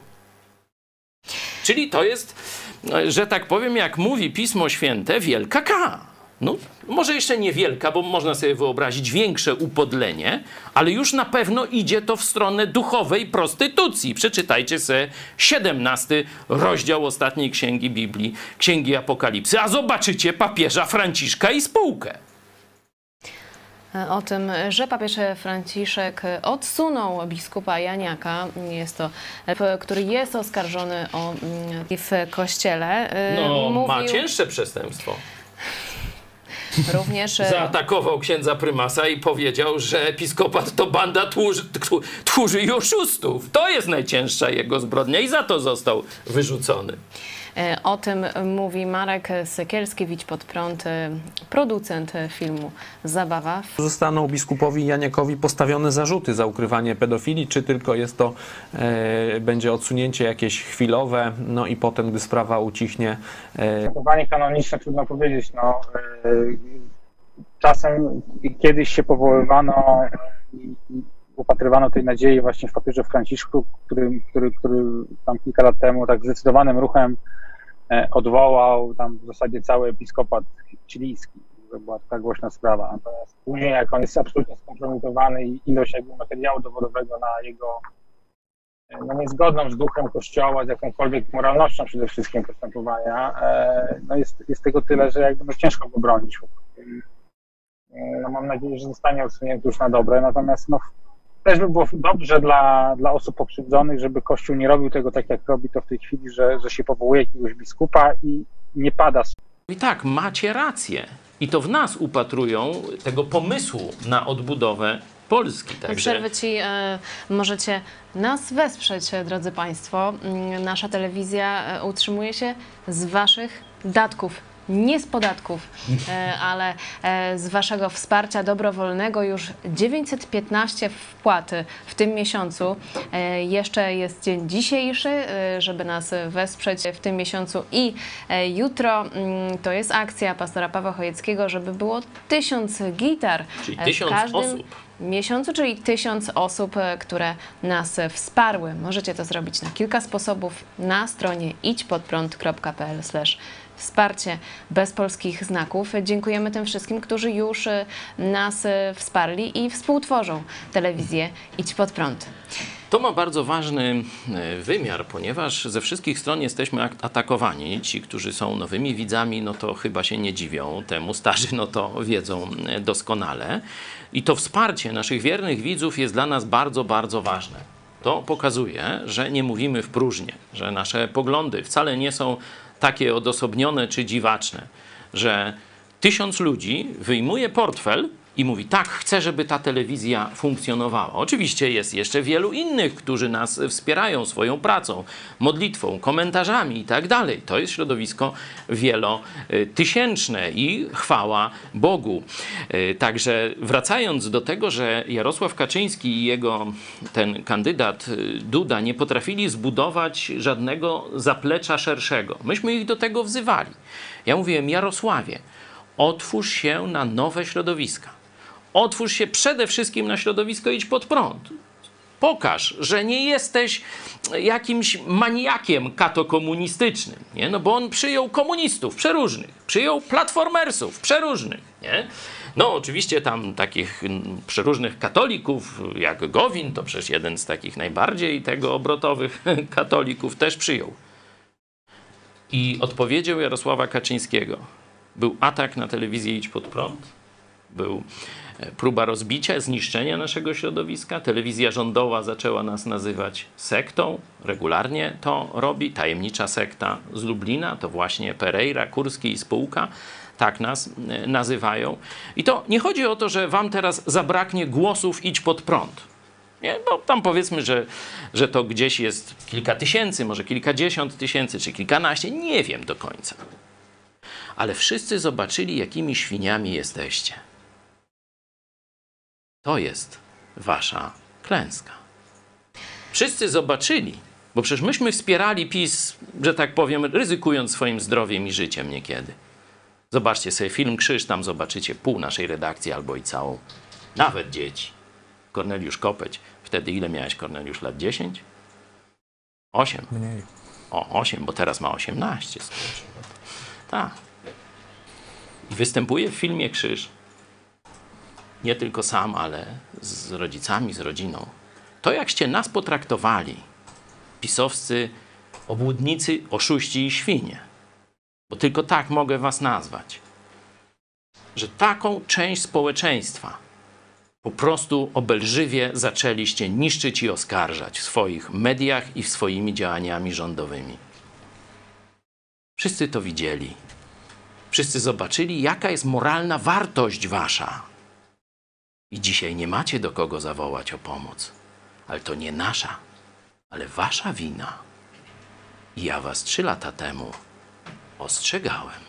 Speaker 3: Czyli to jest, że tak powiem, jak mówi Pismo Święte, wielka K. No, może jeszcze niewielka, bo można sobie wyobrazić większe upodlenie, ale już na pewno idzie to w stronę duchowej prostytucji. Przeczytajcie sobie siedemnasty rozdział ostatniej księgi Biblii, Księgi Apokalipsy, a zobaczycie papieża Franciszka i spółkę.
Speaker 2: O tym, że papież Franciszek odsunął biskupa Janiaka, jest to, który jest oskarżony o w kościele.
Speaker 3: No,
Speaker 2: mówił...
Speaker 3: ma cięższe przestępstwo.
Speaker 2: Również
Speaker 3: zaatakował księdza prymasa i powiedział, że episkopat to banda tłuży, tchórzy i oszustów. To jest najcięższa jego zbrodnia i za to został wyrzucony.
Speaker 2: O tym mówi Marek Sekielski, Widź pod prąd, producent filmu Zabawa.
Speaker 7: Zostaną biskupowi Janiakowi postawione zarzuty za ukrywanie pedofilii, czy tylko jest to, e, będzie odsunięcie jakieś chwilowe, no i potem, gdy sprawa ucichnie. E...
Speaker 8: Postępowanie kanoniczne, trudno powiedzieć, no, e, czasem kiedyś się powoływano i upatrywano tej nadziei właśnie w papieżu Franciszku, który, który, który tam kilka lat temu tak zdecydowanym ruchem odwołał tam w zasadzie cały episkopat chilijski. To była taka głośna sprawa. Natomiast później, jak on jest absolutnie skompromitowany i ilość jakby materiału dowodowego na jego no, niezgodną z duchem Kościoła, z jakąkolwiek moralnością przede wszystkim postępowania, no jest, jest tego tyle, że jakby no, ciężko go bronić. No, mam nadzieję, że zostanie odsunięty już na dobre. Natomiast no, też by było dobrze dla, dla osób pokrzywdzonych, żeby Kościół nie robił tego tak, jak robi to w tej chwili, że, że się powołuje jakiegoś biskupa i nie pada.
Speaker 3: I tak, macie rację. I to w nas upatrują tego pomysłu na odbudowę Polski.
Speaker 2: Także... Przerwę ci, e, możecie nas wesprzeć, drodzy Państwo. Nasza telewizja utrzymuje się z Waszych datków nie z podatków, e, ale e, z waszego wsparcia dobrowolnego. Już dziewięćset piętnaście wpłat w tym miesiącu. E, jeszcze jest dzień dzisiejszy, e, żeby nas wesprzeć w tym miesiącu i e, jutro mm, to jest akcja pastora Pawła Chojeckiego, żeby było tysiąc gitar.
Speaker 3: Czyli
Speaker 2: e,
Speaker 3: tysiąc
Speaker 2: w każdym
Speaker 3: osób.
Speaker 2: miesiącu, czyli tysiąc osób, e, które nas wsparły. Możecie to zrobić na kilka sposobów na stronie idźpodprąd kropka p l slash wsparcie bez polskich znaków. Dziękujemy tym wszystkim, którzy już e, nas e, wsparli i współtworzą telewizję Idź Pod Prąd.
Speaker 3: To ma bardzo ważny e, wymiar, ponieważ ze wszystkich stron jesteśmy ak- atakowani. Ci, którzy są nowymi widzami, no to chyba się nie dziwią temu. Starzy no to wiedzą e, doskonale. I to wsparcie naszych wiernych widzów jest dla nas bardzo, bardzo ważne. To pokazuje, że nie mówimy w próżnię, że nasze poglądy wcale nie są takie odosobnione czy dziwaczne, że tysiąc ludzi wyjmuje portfel i mówi, tak, chcę, żeby ta telewizja funkcjonowała. Oczywiście jest jeszcze wielu innych, którzy nas wspierają swoją pracą, modlitwą, komentarzami i tak dalej. To jest środowisko wielotysięczne i chwała Bogu. Także wracając do tego, że Jarosław Kaczyński i jego ten kandydat Duda nie potrafili zbudować żadnego zaplecza szerszego. Myśmy ich do tego wzywali. Ja mówiłem, Jarosławie, otwórz się na nowe środowiska. Otwórz się przede wszystkim na środowisko Idź Pod Prąd. Pokaż, że nie jesteś jakimś maniakiem katokomunistycznym, nie? No bo on przyjął komunistów przeróżnych, przyjął platformersów przeróżnych, nie? No oczywiście tam takich przeróżnych katolików jak Gowin, to przecież jeden z takich najbardziej tego obrotowych katolików też przyjął. I odpowiedzią Jarosława Kaczyńskiego był atak na telewizję Idź Pod Prąd, był próba rozbicia, zniszczenia naszego środowiska. Telewizja rządowa zaczęła nas nazywać sektą, regularnie to robi. Tajemnicza sekta z Lublina, to właśnie Pereira, Kurski i spółka, tak nas nazywają. I to nie chodzi o to, że wam teraz zabraknie głosów Idź Pod Prąd. Nie? Bo tam powiedzmy, że, że to gdzieś jest kilka tysięcy, może kilkadziesiąt tysięcy, czy kilkanaście, nie wiem do końca. Ale wszyscy zobaczyli, jakimi świniami jesteście. To jest wasza klęska. Wszyscy zobaczyli, bo przecież myśmy wspierali PiS, że tak powiem, ryzykując swoim zdrowiem i życiem niekiedy. Zobaczcie sobie film Krzyż, tam zobaczycie pół naszej redakcji albo i całą. Nawet dzieci. Korneliusz Kopeć. Wtedy ile miałeś, Korneliusz, lat? dziesięć? osiem.
Speaker 4: Mniej.
Speaker 3: O, osiem, bo teraz ma osiemnaście. Tak. I występuje w filmie Krzyż. Nie tylko sam, ale z rodzicami, z rodziną. To jakście nas potraktowali, pisowscy obłudnicy, oszuści i świnie, bo tylko tak mogę was nazwać, że taką część społeczeństwa po prostu obelżywie zaczęliście niszczyć i oskarżać w swoich mediach i swoimi działaniami rządowymi. Wszyscy to widzieli. Wszyscy zobaczyli, jaka jest moralna wartość wasza. I dzisiaj nie macie do kogo zawołać o pomoc. Ale to nie nasza, ale wasza wina. I ja was trzy lata temu ostrzegałem.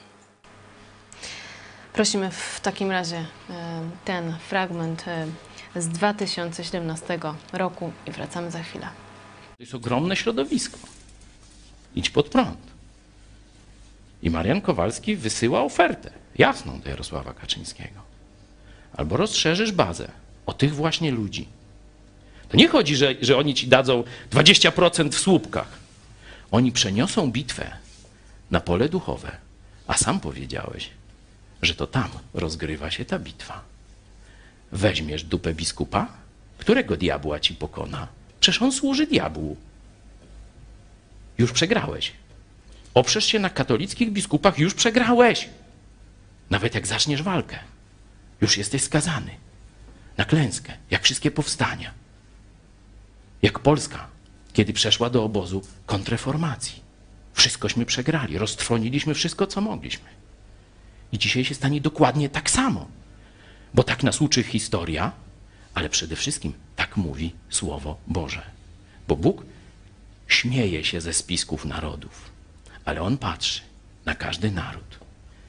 Speaker 2: Prosimy w takim razie e, ten fragment e, z dwa tysiące siedemnastego roku i wracamy za chwilę.
Speaker 3: To jest ogromne środowisko. Idź Pod Prąd. I Marian Kowalski wysyła ofertę jasną do Jarosława Kaczyńskiego. Albo rozszerzysz bazę o tych właśnie ludzi. To nie chodzi, że, że oni ci dadzą dwadzieścia procent w słupkach. Oni przeniosą bitwę na pole duchowe, a sam powiedziałeś, że to tam rozgrywa się ta bitwa. Weźmiesz dupę biskupa, którego diabła ci pokona? Przecież on służy diabłu. Już przegrałeś. Oprzesz się na katolickich biskupach, już przegrałeś. Nawet jak zaczniesz walkę, już jesteś skazany na klęskę, jak wszystkie powstania. Jak Polska, kiedy przeszła do obozu kontrreformacji. Wszystkośmy przegrali, roztrwoniliśmy wszystko, co mogliśmy. I dzisiaj się stanie dokładnie tak samo. Bo tak nas uczy historia, ale przede wszystkim tak mówi Słowo Boże. Bo Bóg śmieje się ze spisków narodów, ale On patrzy na każdy naród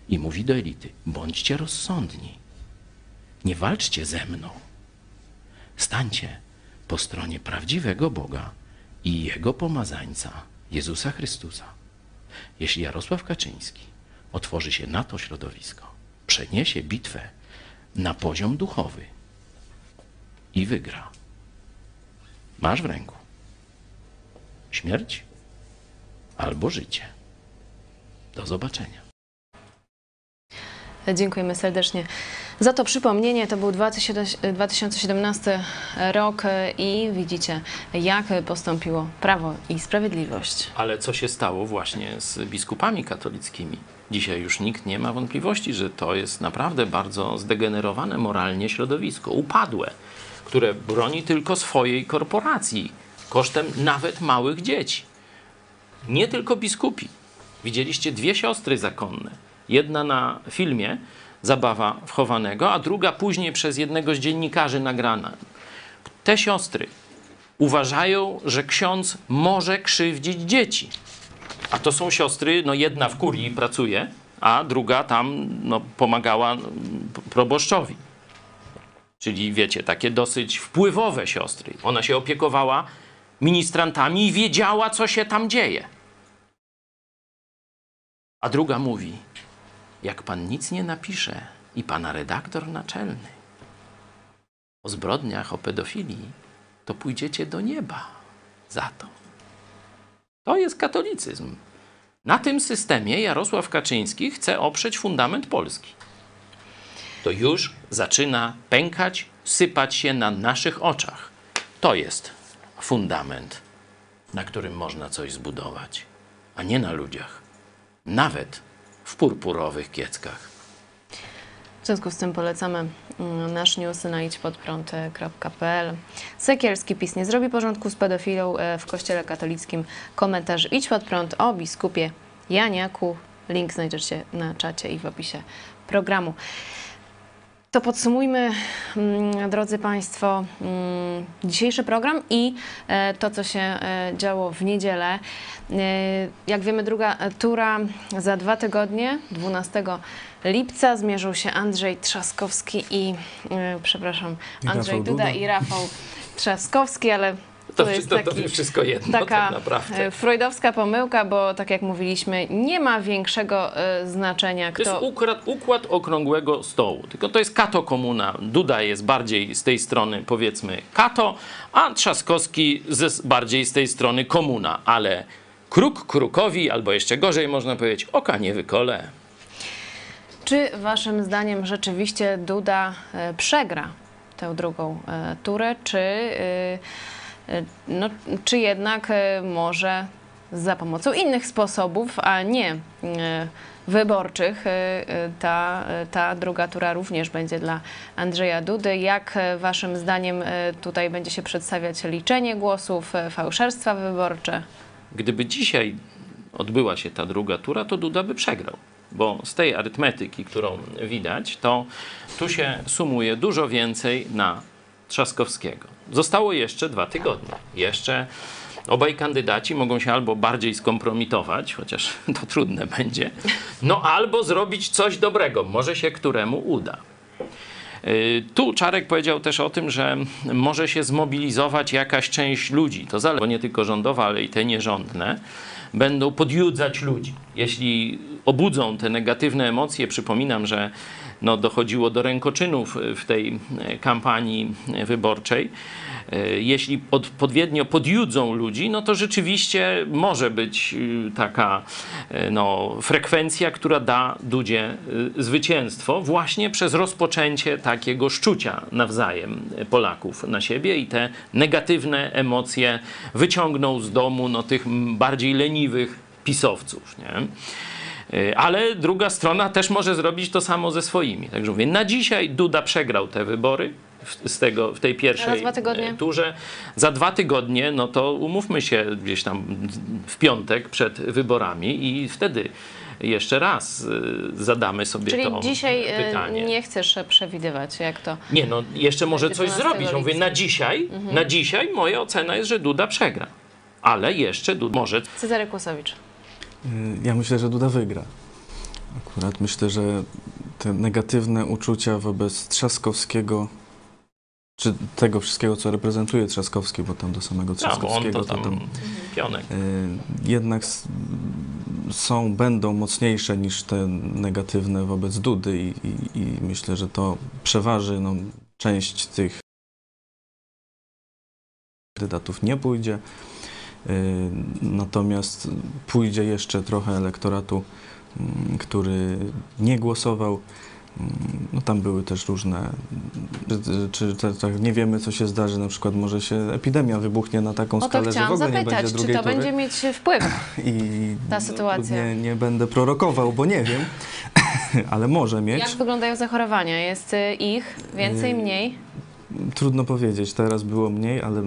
Speaker 3: I mówi do elity, bądźcie rozsądni, nie walczcie ze mną. Stańcie po stronie prawdziwego Boga i Jego pomazańca, Jezusa Chrystusa. Jeśli Jarosław Kaczyński otworzy się na to środowisko, przeniesie bitwę na poziom duchowy i wygra, masz w ręku śmierć albo życie. Do zobaczenia.
Speaker 2: Dziękujemy serdecznie za to przypomnienie. To był dwa tysiące siedemnasty rok i widzicie, jak postąpiło Prawo i Sprawiedliwość.
Speaker 3: Ale co się stało właśnie z biskupami katolickimi? Dzisiaj już nikt nie ma wątpliwości, że to jest naprawdę bardzo zdegenerowane moralnie środowisko, upadłe, które broni tylko swojej korporacji, kosztem nawet małych dzieci. Nie tylko biskupi. Widzieliście dwie siostry zakonne. Jedna na filmie Zabawa wchowanego, a druga później przez jednego z dziennikarzy nagrana. Te siostry uważają, że ksiądz może krzywdzić dzieci. A to są siostry, no jedna w kurii pracuje, a druga tam no, pomagała proboszczowi. Czyli wiecie, takie dosyć wpływowe siostry. Ona się opiekowała ministrantami i wiedziała, co się tam dzieje. A druga mówi, jak pan nic nie napisze i pana redaktor naczelny o zbrodniach, o pedofilii, to pójdziecie do nieba za to. To jest katolicyzm. Na tym systemie Jarosław Kaczyński chce oprzeć fundament Polski. To już zaczyna pękać, sypać się na naszych oczach. To jest fundament, na którym można coś zbudować, a nie na ludziach. Nawet w purpurowych kieckach.
Speaker 2: W związku z tym polecamy nasz news na idź pod prąd kropka p l. Sekielski PiS nie zrobi porządku z pedofilą w kościele katolickim. Komentarz Idź pod prąd o biskupie Janiaku. Link znajdziecie na czacie i w opisie programu. To podsumujmy, drodzy Państwo, dzisiejszy program i to, co się działo w niedzielę. Jak wiemy, druga tura za dwa tygodnie, dwunastego lipca, zmierzył się Andrzej Trzaskowski i, przepraszam, Andrzej Duda, Duda i Rafał Trzaskowski, ale
Speaker 3: To,
Speaker 2: to jest
Speaker 3: to,
Speaker 2: taki,
Speaker 3: to wszystko jedno,
Speaker 2: taka
Speaker 3: tak naprawdę.
Speaker 2: freudowska pomyłka, bo tak jak mówiliśmy, nie ma większego y, znaczenia, kto...
Speaker 3: To jest układ, układ okrągłego stołu, tylko to jest kato komuna. Duda jest bardziej z tej strony, powiedzmy, kato, a Trzaskowski z, bardziej z tej strony komuna, ale kruk krukowi, albo jeszcze gorzej można powiedzieć, oka nie wykole.
Speaker 2: Czy waszym zdaniem rzeczywiście Duda y, przegra tę drugą y, turę, czy... Y, No, czy jednak może za pomocą innych sposobów, a nie wyborczych, ta, ta druga tura również będzie dla Andrzeja Dudy. Jak waszym zdaniem tutaj będzie się przedstawiać liczenie głosów, fałszerstwa wyborcze?
Speaker 3: Gdyby dzisiaj odbyła się ta druga tura, to Duda by przegrał. Bo z tej arytmetyki, którą widać, to tu się sumuje dużo więcej na Trzaskowskiego. Zostało jeszcze dwa tygodnie. Jeszcze obaj kandydaci mogą się albo bardziej skompromitować, chociaż to trudne będzie, no albo zrobić coś dobrego. Może się któremu uda. Tu Czarek powiedział też o tym, że może się zmobilizować jakaś część ludzi. To zależy, bo nie tylko rządowe, ale i te nierządne będą podjudzać ludzi. Jeśli obudzą te negatywne emocje, przypominam, że no, dochodziło do rękoczynów w tej kampanii wyborczej. Jeśli odpowiednio podjudzą ludzi, no to rzeczywiście może być taka no, frekwencja, która da Dudzie zwycięstwo właśnie przez rozpoczęcie takiego szczucia nawzajem Polaków na siebie i te negatywne emocje wyciągną z domu no, tych bardziej leniwych pisowców, nie? Ale druga strona też może zrobić to samo ze swoimi. Także mówię, na dzisiaj Duda przegrał te wybory w, z tego, w tej pierwszej turze. Za dwa tygodnie, no to umówmy się gdzieś tam w piątek przed wyborami i wtedy jeszcze raz zadamy sobie
Speaker 2: Czyli
Speaker 3: to
Speaker 2: dzisiaj
Speaker 3: pytanie.
Speaker 2: Nie chcesz przewidywać, jak to...
Speaker 3: Nie, no jeszcze może coś zrobić. Ja mówię, na dzisiaj, mhm. na dzisiaj moja ocena jest, że Duda przegra. Ale jeszcze Duda może...
Speaker 2: Cezary Kłosowicz.
Speaker 4: Ja myślę, że Duda wygra. Akurat myślę, że te negatywne uczucia wobec Trzaskowskiego, czy tego wszystkiego, co reprezentuje Trzaskowski, bo tam do samego Trzaskowskiego
Speaker 3: no, to tam,
Speaker 4: to tam
Speaker 3: pionek.
Speaker 4: y, jednak s- są, będą mocniejsze niż te negatywne wobec Dudy i, i, i myślę, że to przeważy. No, część tych kandydatów nie pójdzie, y, natomiast pójdzie jeszcze trochę elektoratu, y, który nie głosował. No tam były też różne, czy, czy te, tak nie wiemy, co się zdarzy, na przykład może się epidemia wybuchnie na taką
Speaker 2: O to
Speaker 4: skalę, że w
Speaker 2: chciałam
Speaker 4: ogóle nie
Speaker 2: zapytać,
Speaker 4: będzie
Speaker 2: czy
Speaker 4: drugiej
Speaker 2: to
Speaker 4: tury.
Speaker 2: będzie mieć wpływ?
Speaker 4: I
Speaker 2: ta sytuacja?
Speaker 4: Nie, nie będę prorokował, bo nie wiem, ale może mieć.
Speaker 2: Jak wyglądają zachorowania? Jest y, ich więcej,
Speaker 4: Y,
Speaker 2: mniej?
Speaker 4: Trudno powiedzieć, teraz było mniej, ale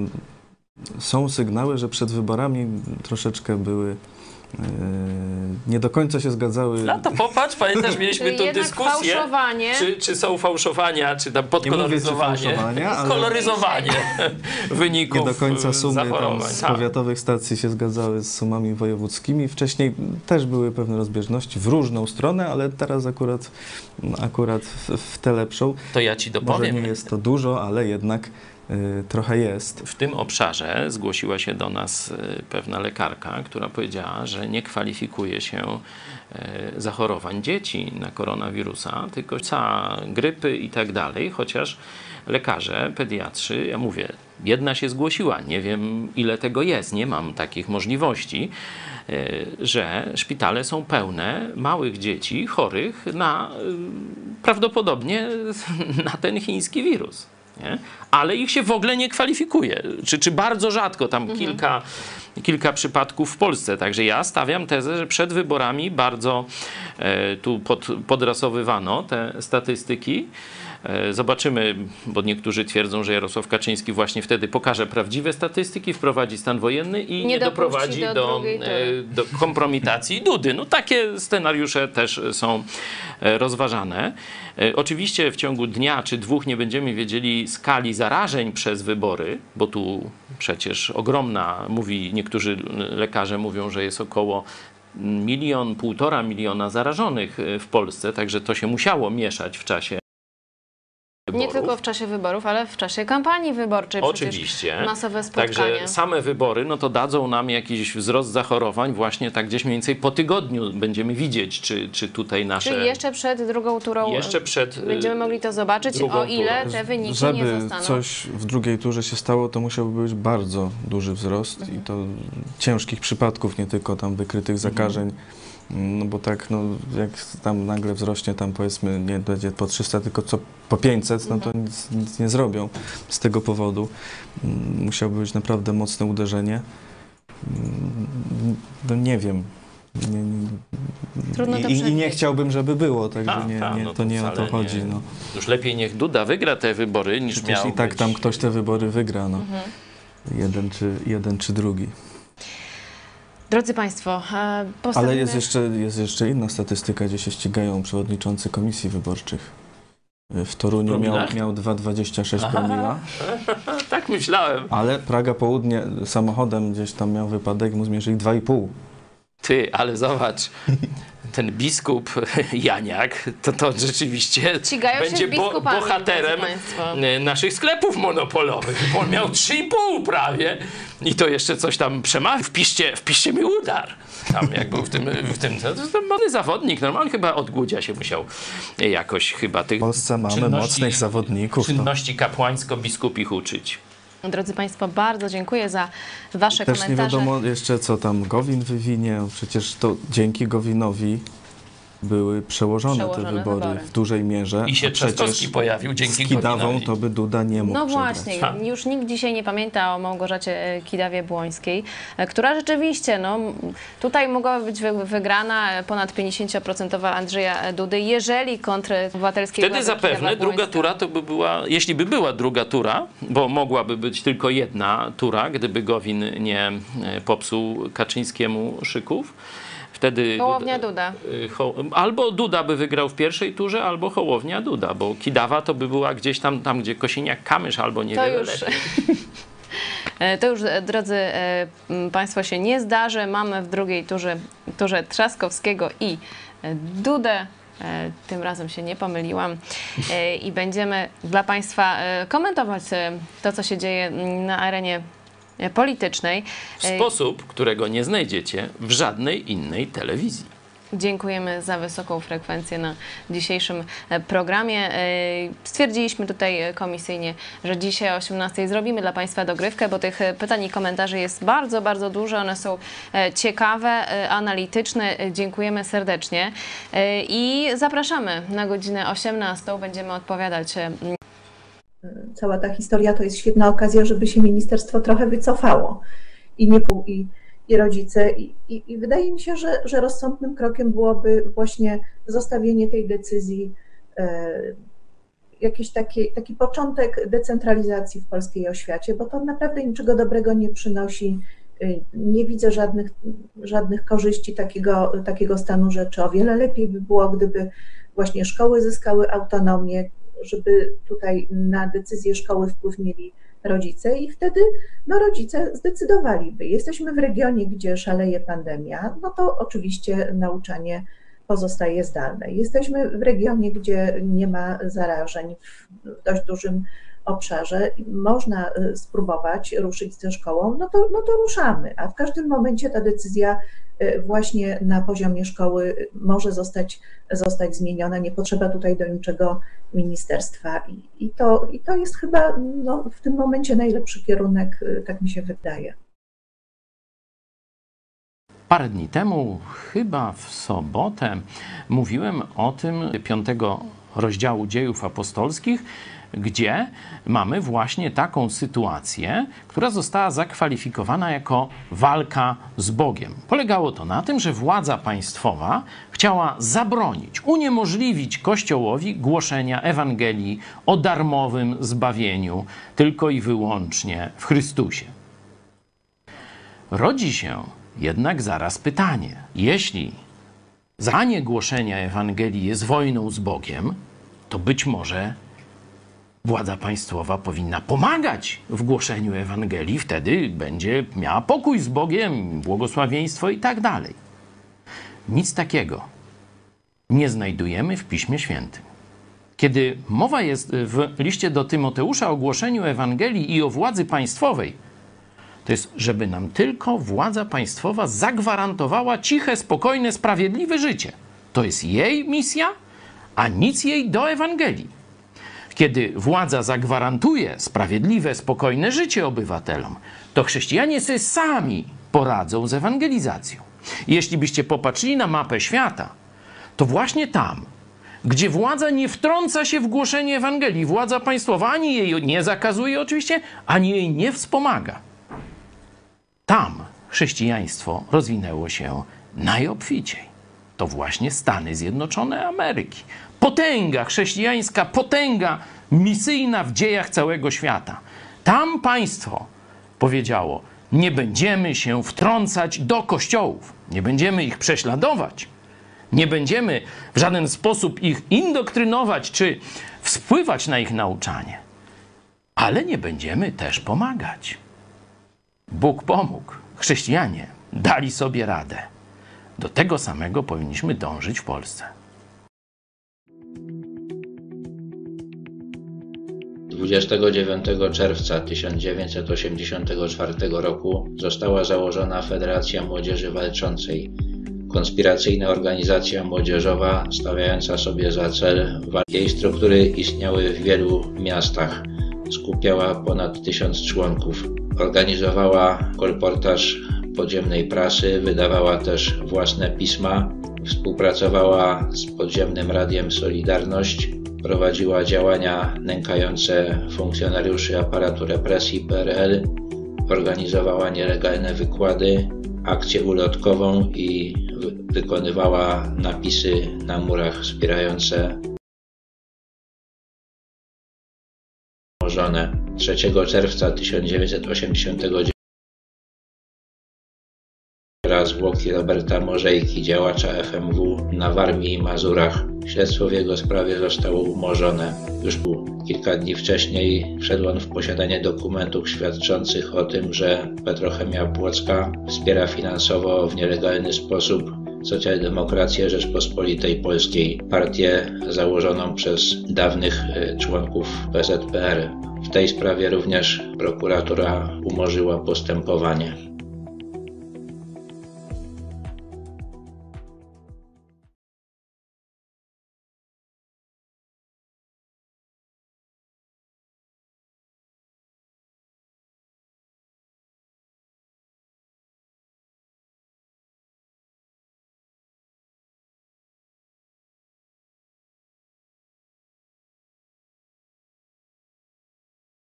Speaker 4: są sygnały, że przed wyborami troszeczkę były, e, nie do końca się zgadzały.
Speaker 3: No to popatrz, pamiętasz, mieliśmy tu
Speaker 2: Jednak
Speaker 3: dyskusję,
Speaker 2: fałszowanie.
Speaker 3: czy, czy są fałszowania, czy tam
Speaker 4: Nie mówię, czy
Speaker 3: podkoloryzowanie,
Speaker 4: fałszowania, ale
Speaker 3: koloryzowanie wyników
Speaker 4: nie do końca sumy tam
Speaker 3: zachorowań.
Speaker 4: z
Speaker 3: Tak.
Speaker 4: powiatowych stacji się zgadzały z sumami wojewódzkimi. Wcześniej też były pewne rozbieżności w różną stronę, ale teraz akurat, akurat w, w tę lepszą.
Speaker 3: To ja ci
Speaker 4: Może
Speaker 3: dopowiem.
Speaker 4: nie jest to dużo, ale jednak y, trochę jest.
Speaker 3: W tym obszarze zgłosiła się do nas y, pewna lekarka, która powiedziała, że nie kwalifikuje się y, zachorowań dzieci na koronawirusa, tylko cała grypy i tak dalej, chociaż lekarze, pediatrzy, ja mówię, jedna się zgłosiła, nie wiem ile tego jest, nie mam takich możliwości, y, że szpitale są pełne małych dzieci chorych na y, prawdopodobnie na ten chiński wirus. Nie? Ale ich się w ogóle nie kwalifikuje, czy, czy bardzo rzadko, tam
Speaker 2: Mhm.
Speaker 3: kilka, kilka przypadków w Polsce. Także ja stawiam tezę, że przed wyborami bardzo e, tu pod, podrasowywano te statystyki. E, zobaczymy, bo niektórzy twierdzą, że Jarosław Kaczyński właśnie wtedy pokaże prawdziwe statystyki, wprowadzi stan wojenny i nie,
Speaker 2: Nie dopuści
Speaker 3: doprowadzi
Speaker 2: do
Speaker 3: do,
Speaker 2: drugiej tury.
Speaker 3: e, do kompromitacji Dudy. No takie scenariusze też są e, rozważane. E, Oczywiście w ciągu dnia czy dwóch nie będziemy wiedzieli skali zarażeń przez wybory, bo tu przecież ogromna, mówi niektórzy lekarze mówią, że jest około milion, półtora miliona zarażonych w Polsce, także to się musiało mieszać w czasie
Speaker 2: Nie
Speaker 3: wyborów.
Speaker 2: tylko w czasie wyborów, ale w czasie kampanii wyborczej. Przecież
Speaker 3: Oczywiście.
Speaker 2: masowe spotkania.
Speaker 3: Także same wybory, no to dadzą nam jakiś wzrost zachorowań właśnie tak gdzieś mniej więcej po tygodniu będziemy widzieć, czy, czy tutaj nasze...
Speaker 2: Czyli jeszcze przed drugą turą
Speaker 3: Jeszcze przed, y,
Speaker 2: będziemy mogli to zobaczyć,
Speaker 3: drugą
Speaker 2: o ile
Speaker 3: turą.
Speaker 2: te wyniki nie
Speaker 4: Żeby
Speaker 2: zostaną.
Speaker 4: coś w drugiej turze się stało, to musiałby być bardzo duży wzrost
Speaker 2: Mhm.
Speaker 4: i to ciężkich przypadków, nie tylko tam wykrytych zakażeń. No bo tak, no jak tam nagle wzrośnie tam powiedzmy nie będzie po trzysta, tylko co po pięćset, no to nic, nic nie zrobią z tego powodu. Mm, Musiałoby być naprawdę mocne uderzenie. Mm, No nie wiem. Nie, nie,
Speaker 2: Trudno to
Speaker 4: i, I nie
Speaker 2: przewidzieć.
Speaker 4: chciałbym, żeby było, także
Speaker 3: A,
Speaker 4: nie,
Speaker 3: ta,
Speaker 4: nie,
Speaker 3: no
Speaker 4: to nie o to
Speaker 3: wcale
Speaker 4: chodzi.
Speaker 3: nie.
Speaker 4: No.
Speaker 3: Już lepiej niech Duda wygra te wybory, niż
Speaker 4: Przecież
Speaker 3: miał
Speaker 4: i tak
Speaker 3: być...
Speaker 4: tam ktoś te wybory wygra, no.
Speaker 2: Mhm.
Speaker 4: Jeden czy, jeden czy drugi.
Speaker 2: Drodzy Państwo, e, postawimy...
Speaker 4: Ale jest jeszcze, jest jeszcze inna statystyka, gdzie się ścigają przewodniczący komisji wyborczych. W Toruniu miał,
Speaker 3: promilach?
Speaker 4: miał dwa przecinek dwadzieścia sześć promila,
Speaker 3: Tak myślałem.
Speaker 4: ale Praga Południe samochodem gdzieś tam miał wypadek, mu zmierzyli dwa i pół.
Speaker 3: Ty, ale zobacz, ten biskup Janiak, to to rzeczywiście
Speaker 2: Ścigają się
Speaker 3: będzie
Speaker 2: z biskupami,
Speaker 3: bohaterem
Speaker 2: drodzy państwo.
Speaker 3: y, naszych sklepów monopolowych, bo on miał trzy i pół prawie i to jeszcze coś tam przemawiał. Wpiszcie, wpiszcie mi udar. Tam jak był w tym, w tym to, to młody zawodnik, normalnie chyba od Głudzia się musiał jakoś chyba tych
Speaker 4: W Polsce mamy
Speaker 3: czynności-
Speaker 4: mocnych zawodników. No.
Speaker 3: czynności kapłańsko-biskupich uczyć.
Speaker 2: Drodzy Państwo, bardzo dziękuję za Wasze
Speaker 4: Też nie
Speaker 2: komentarze.
Speaker 4: wiadomo jeszcze, co tam Gowin wywinie. Przecież to dzięki Gowinowi były przełożone,
Speaker 2: Przełożone
Speaker 4: te wybory,
Speaker 2: wybory.
Speaker 4: w dużej mierze.
Speaker 3: I się
Speaker 4: a przecież
Speaker 3: Trzaskowski pojawił dzięki
Speaker 4: z Kidawą
Speaker 3: Gowinowi.
Speaker 4: to by Duda nie mógł
Speaker 2: No
Speaker 4: przegrać.
Speaker 2: właśnie,
Speaker 3: Ha.
Speaker 2: już nikt dzisiaj nie pamięta o Małgorzacie Kidawie-Błońskiej, e, która rzeczywiście, no, tutaj mogłaby być wy- wygrana e, ponad pięćdziesiąt procent Andrzeja Dudy, jeżeli kontry obywatelskiej
Speaker 3: Wtedy zapewne druga tura to by była, jeśli by była druga tura, bo mogłaby być tylko jedna tura, gdyby Gowin nie e, popsuł Kaczyńskiemu szyków. Wtedy
Speaker 2: Hołownia Duda.
Speaker 3: y, Ho, albo Duda by wygrał w pierwszej turze, albo Hołownia Duda, bo Kidawa to by była gdzieś tam, tam gdzie Kosiniak-Kamysz albo nie
Speaker 2: To
Speaker 3: wiem.
Speaker 2: już, e, to już, e, drodzy e, m, Państwo, się nie zdarzy. Mamy w drugiej turze, turze Trzaskowskiego i Dudę. Tym razem się nie pomyliłam i będziemy dla Państwa komentować to, co się dzieje na arenie politycznej.
Speaker 3: W sposób, którego nie znajdziecie w żadnej innej telewizji.
Speaker 2: Dziękujemy za wysoką frekwencję na dzisiejszym programie. Stwierdziliśmy tutaj komisyjnie, że dzisiaj o osiemnastej zrobimy dla Państwa dogrywkę, bo tych pytań i komentarzy jest bardzo, bardzo dużo. One są ciekawe, analityczne. Dziękujemy serdecznie i zapraszamy na godzinę osiemnastą. Będziemy odpowiadać.
Speaker 9: Cała ta historia to jest świetna okazja, żeby się ministerstwo trochę wycofało i nie i i rodzice. I, i, i wydaje mi się, że, że rozsądnym krokiem byłoby właśnie zostawienie tej decyzji, e, jakiś taki, taki początek decentralizacji w polskiej oświacie, bo to naprawdę niczego dobrego nie przynosi. Nie widzę żadnych, żadnych korzyści takiego, takiego stanu rzeczy. O wiele lepiej by było, gdyby właśnie szkoły zyskały autonomię, żeby tutaj na decyzję szkoły wpływ mieli rodzice i wtedy no, rodzice zdecydowaliby. Jesteśmy w regionie, gdzie szaleje pandemia, no to oczywiście nauczanie pozostaje zdalne. Jesteśmy w regionie, gdzie nie ma zarażeń w dość dużym obszarze. Można spróbować ruszyć ze szkołą, no to, no to ruszamy, a w każdym momencie ta decyzja właśnie na poziomie szkoły może zostać, zostać zmieniona. Nie potrzeba tutaj do niczego ministerstwa i, i, to, i to jest chyba no, w tym momencie najlepszy kierunek, tak mi się wydaje.
Speaker 3: Parę dni temu, chyba w sobotę, mówiłem o tym piątego rozdziału Dziejów Apostolskich, gdzie mamy właśnie taką sytuację, która została zakwalifikowana jako walka z Bogiem. Polegało to na tym, że władza państwowa chciała zabronić, uniemożliwić Kościołowi głoszenia Ewangelii o darmowym zbawieniu tylko i wyłącznie w Chrystusie. Rodzi się jednak zaraz pytanie, jeśli zabranie głoszenia Ewangelii jest wojną z Bogiem, to być może władza państwowa powinna pomagać w głoszeniu Ewangelii, wtedy będzie miała pokój z Bogiem, błogosławieństwo i tak dalej. Nic takiego nie znajdujemy w Piśmie Świętym. Kiedy mowa jest w liście do Tymoteusza o głoszeniu Ewangelii i o władzy państwowej, to jest, żeby nam tylko władza państwowa zagwarantowała ciche, spokojne, sprawiedliwe życie. To jest jej misja, a nic jej do Ewangelii. Kiedy władza zagwarantuje sprawiedliwe, spokojne życie obywatelom, to chrześcijanie sobie sami poradzą z ewangelizacją. Jeśli byście popatrzyli na mapę świata, to właśnie tam, gdzie władza nie wtrąca się w głoszenie Ewangelii, władza państwowa ani jej nie zakazuje oczywiście, ani jej nie wspomaga. Tam chrześcijaństwo rozwinęło się najobficiej. To właśnie Stany Zjednoczone Ameryki. Potęga chrześcijańska, potęga misyjna w dziejach całego świata. Tam państwo powiedziało, nie będziemy się wtrącać do kościołów, nie będziemy ich prześladować, nie będziemy w żaden sposób ich indoktrynować czy wpływać na ich nauczanie, ale nie będziemy też pomagać. Bóg pomógł. Chrześcijanie dali sobie radę. Do tego samego powinniśmy dążyć w Polsce.
Speaker 10: dwudziestego dziewiątego czerwca tysiąc dziewięćset osiemdziesiątego czwartego roku została założona Federacja Młodzieży Walczącej, konspiracyjna organizacja młodzieżowa stawiająca sobie za cel walki. Jej struktury istniały w wielu miastach. Skupiała ponad tysiąc członków. Organizowała kolportaż podziemnej prasy, wydawała też własne pisma, współpracowała z podziemnym radiem Solidarność, prowadziła działania nękające funkcjonariuszy aparatu represji P R L, organizowała nielegalne wykłady, akcję ulotkową i wykonywała napisy na murach wspierające żonę. trzeciego czerwca tysiąc dziewięćset osiemdziesiątego dziewiątego zwłoki Roberta Morzejki, działacza F M W na Warmii i Mazurach. Śledztwo w jego sprawie zostało umorzone. Już kilka dni wcześniej wszedł on w posiadanie dokumentów świadczących o tym, że Petrochemia Płocka wspiera finansowo w nielegalny sposób Socjaldemokrację Rzeczpospolitej Polskiej, partię założoną przez dawnych członków P Z P R. W tej sprawie również prokuratura umorzyła postępowanie.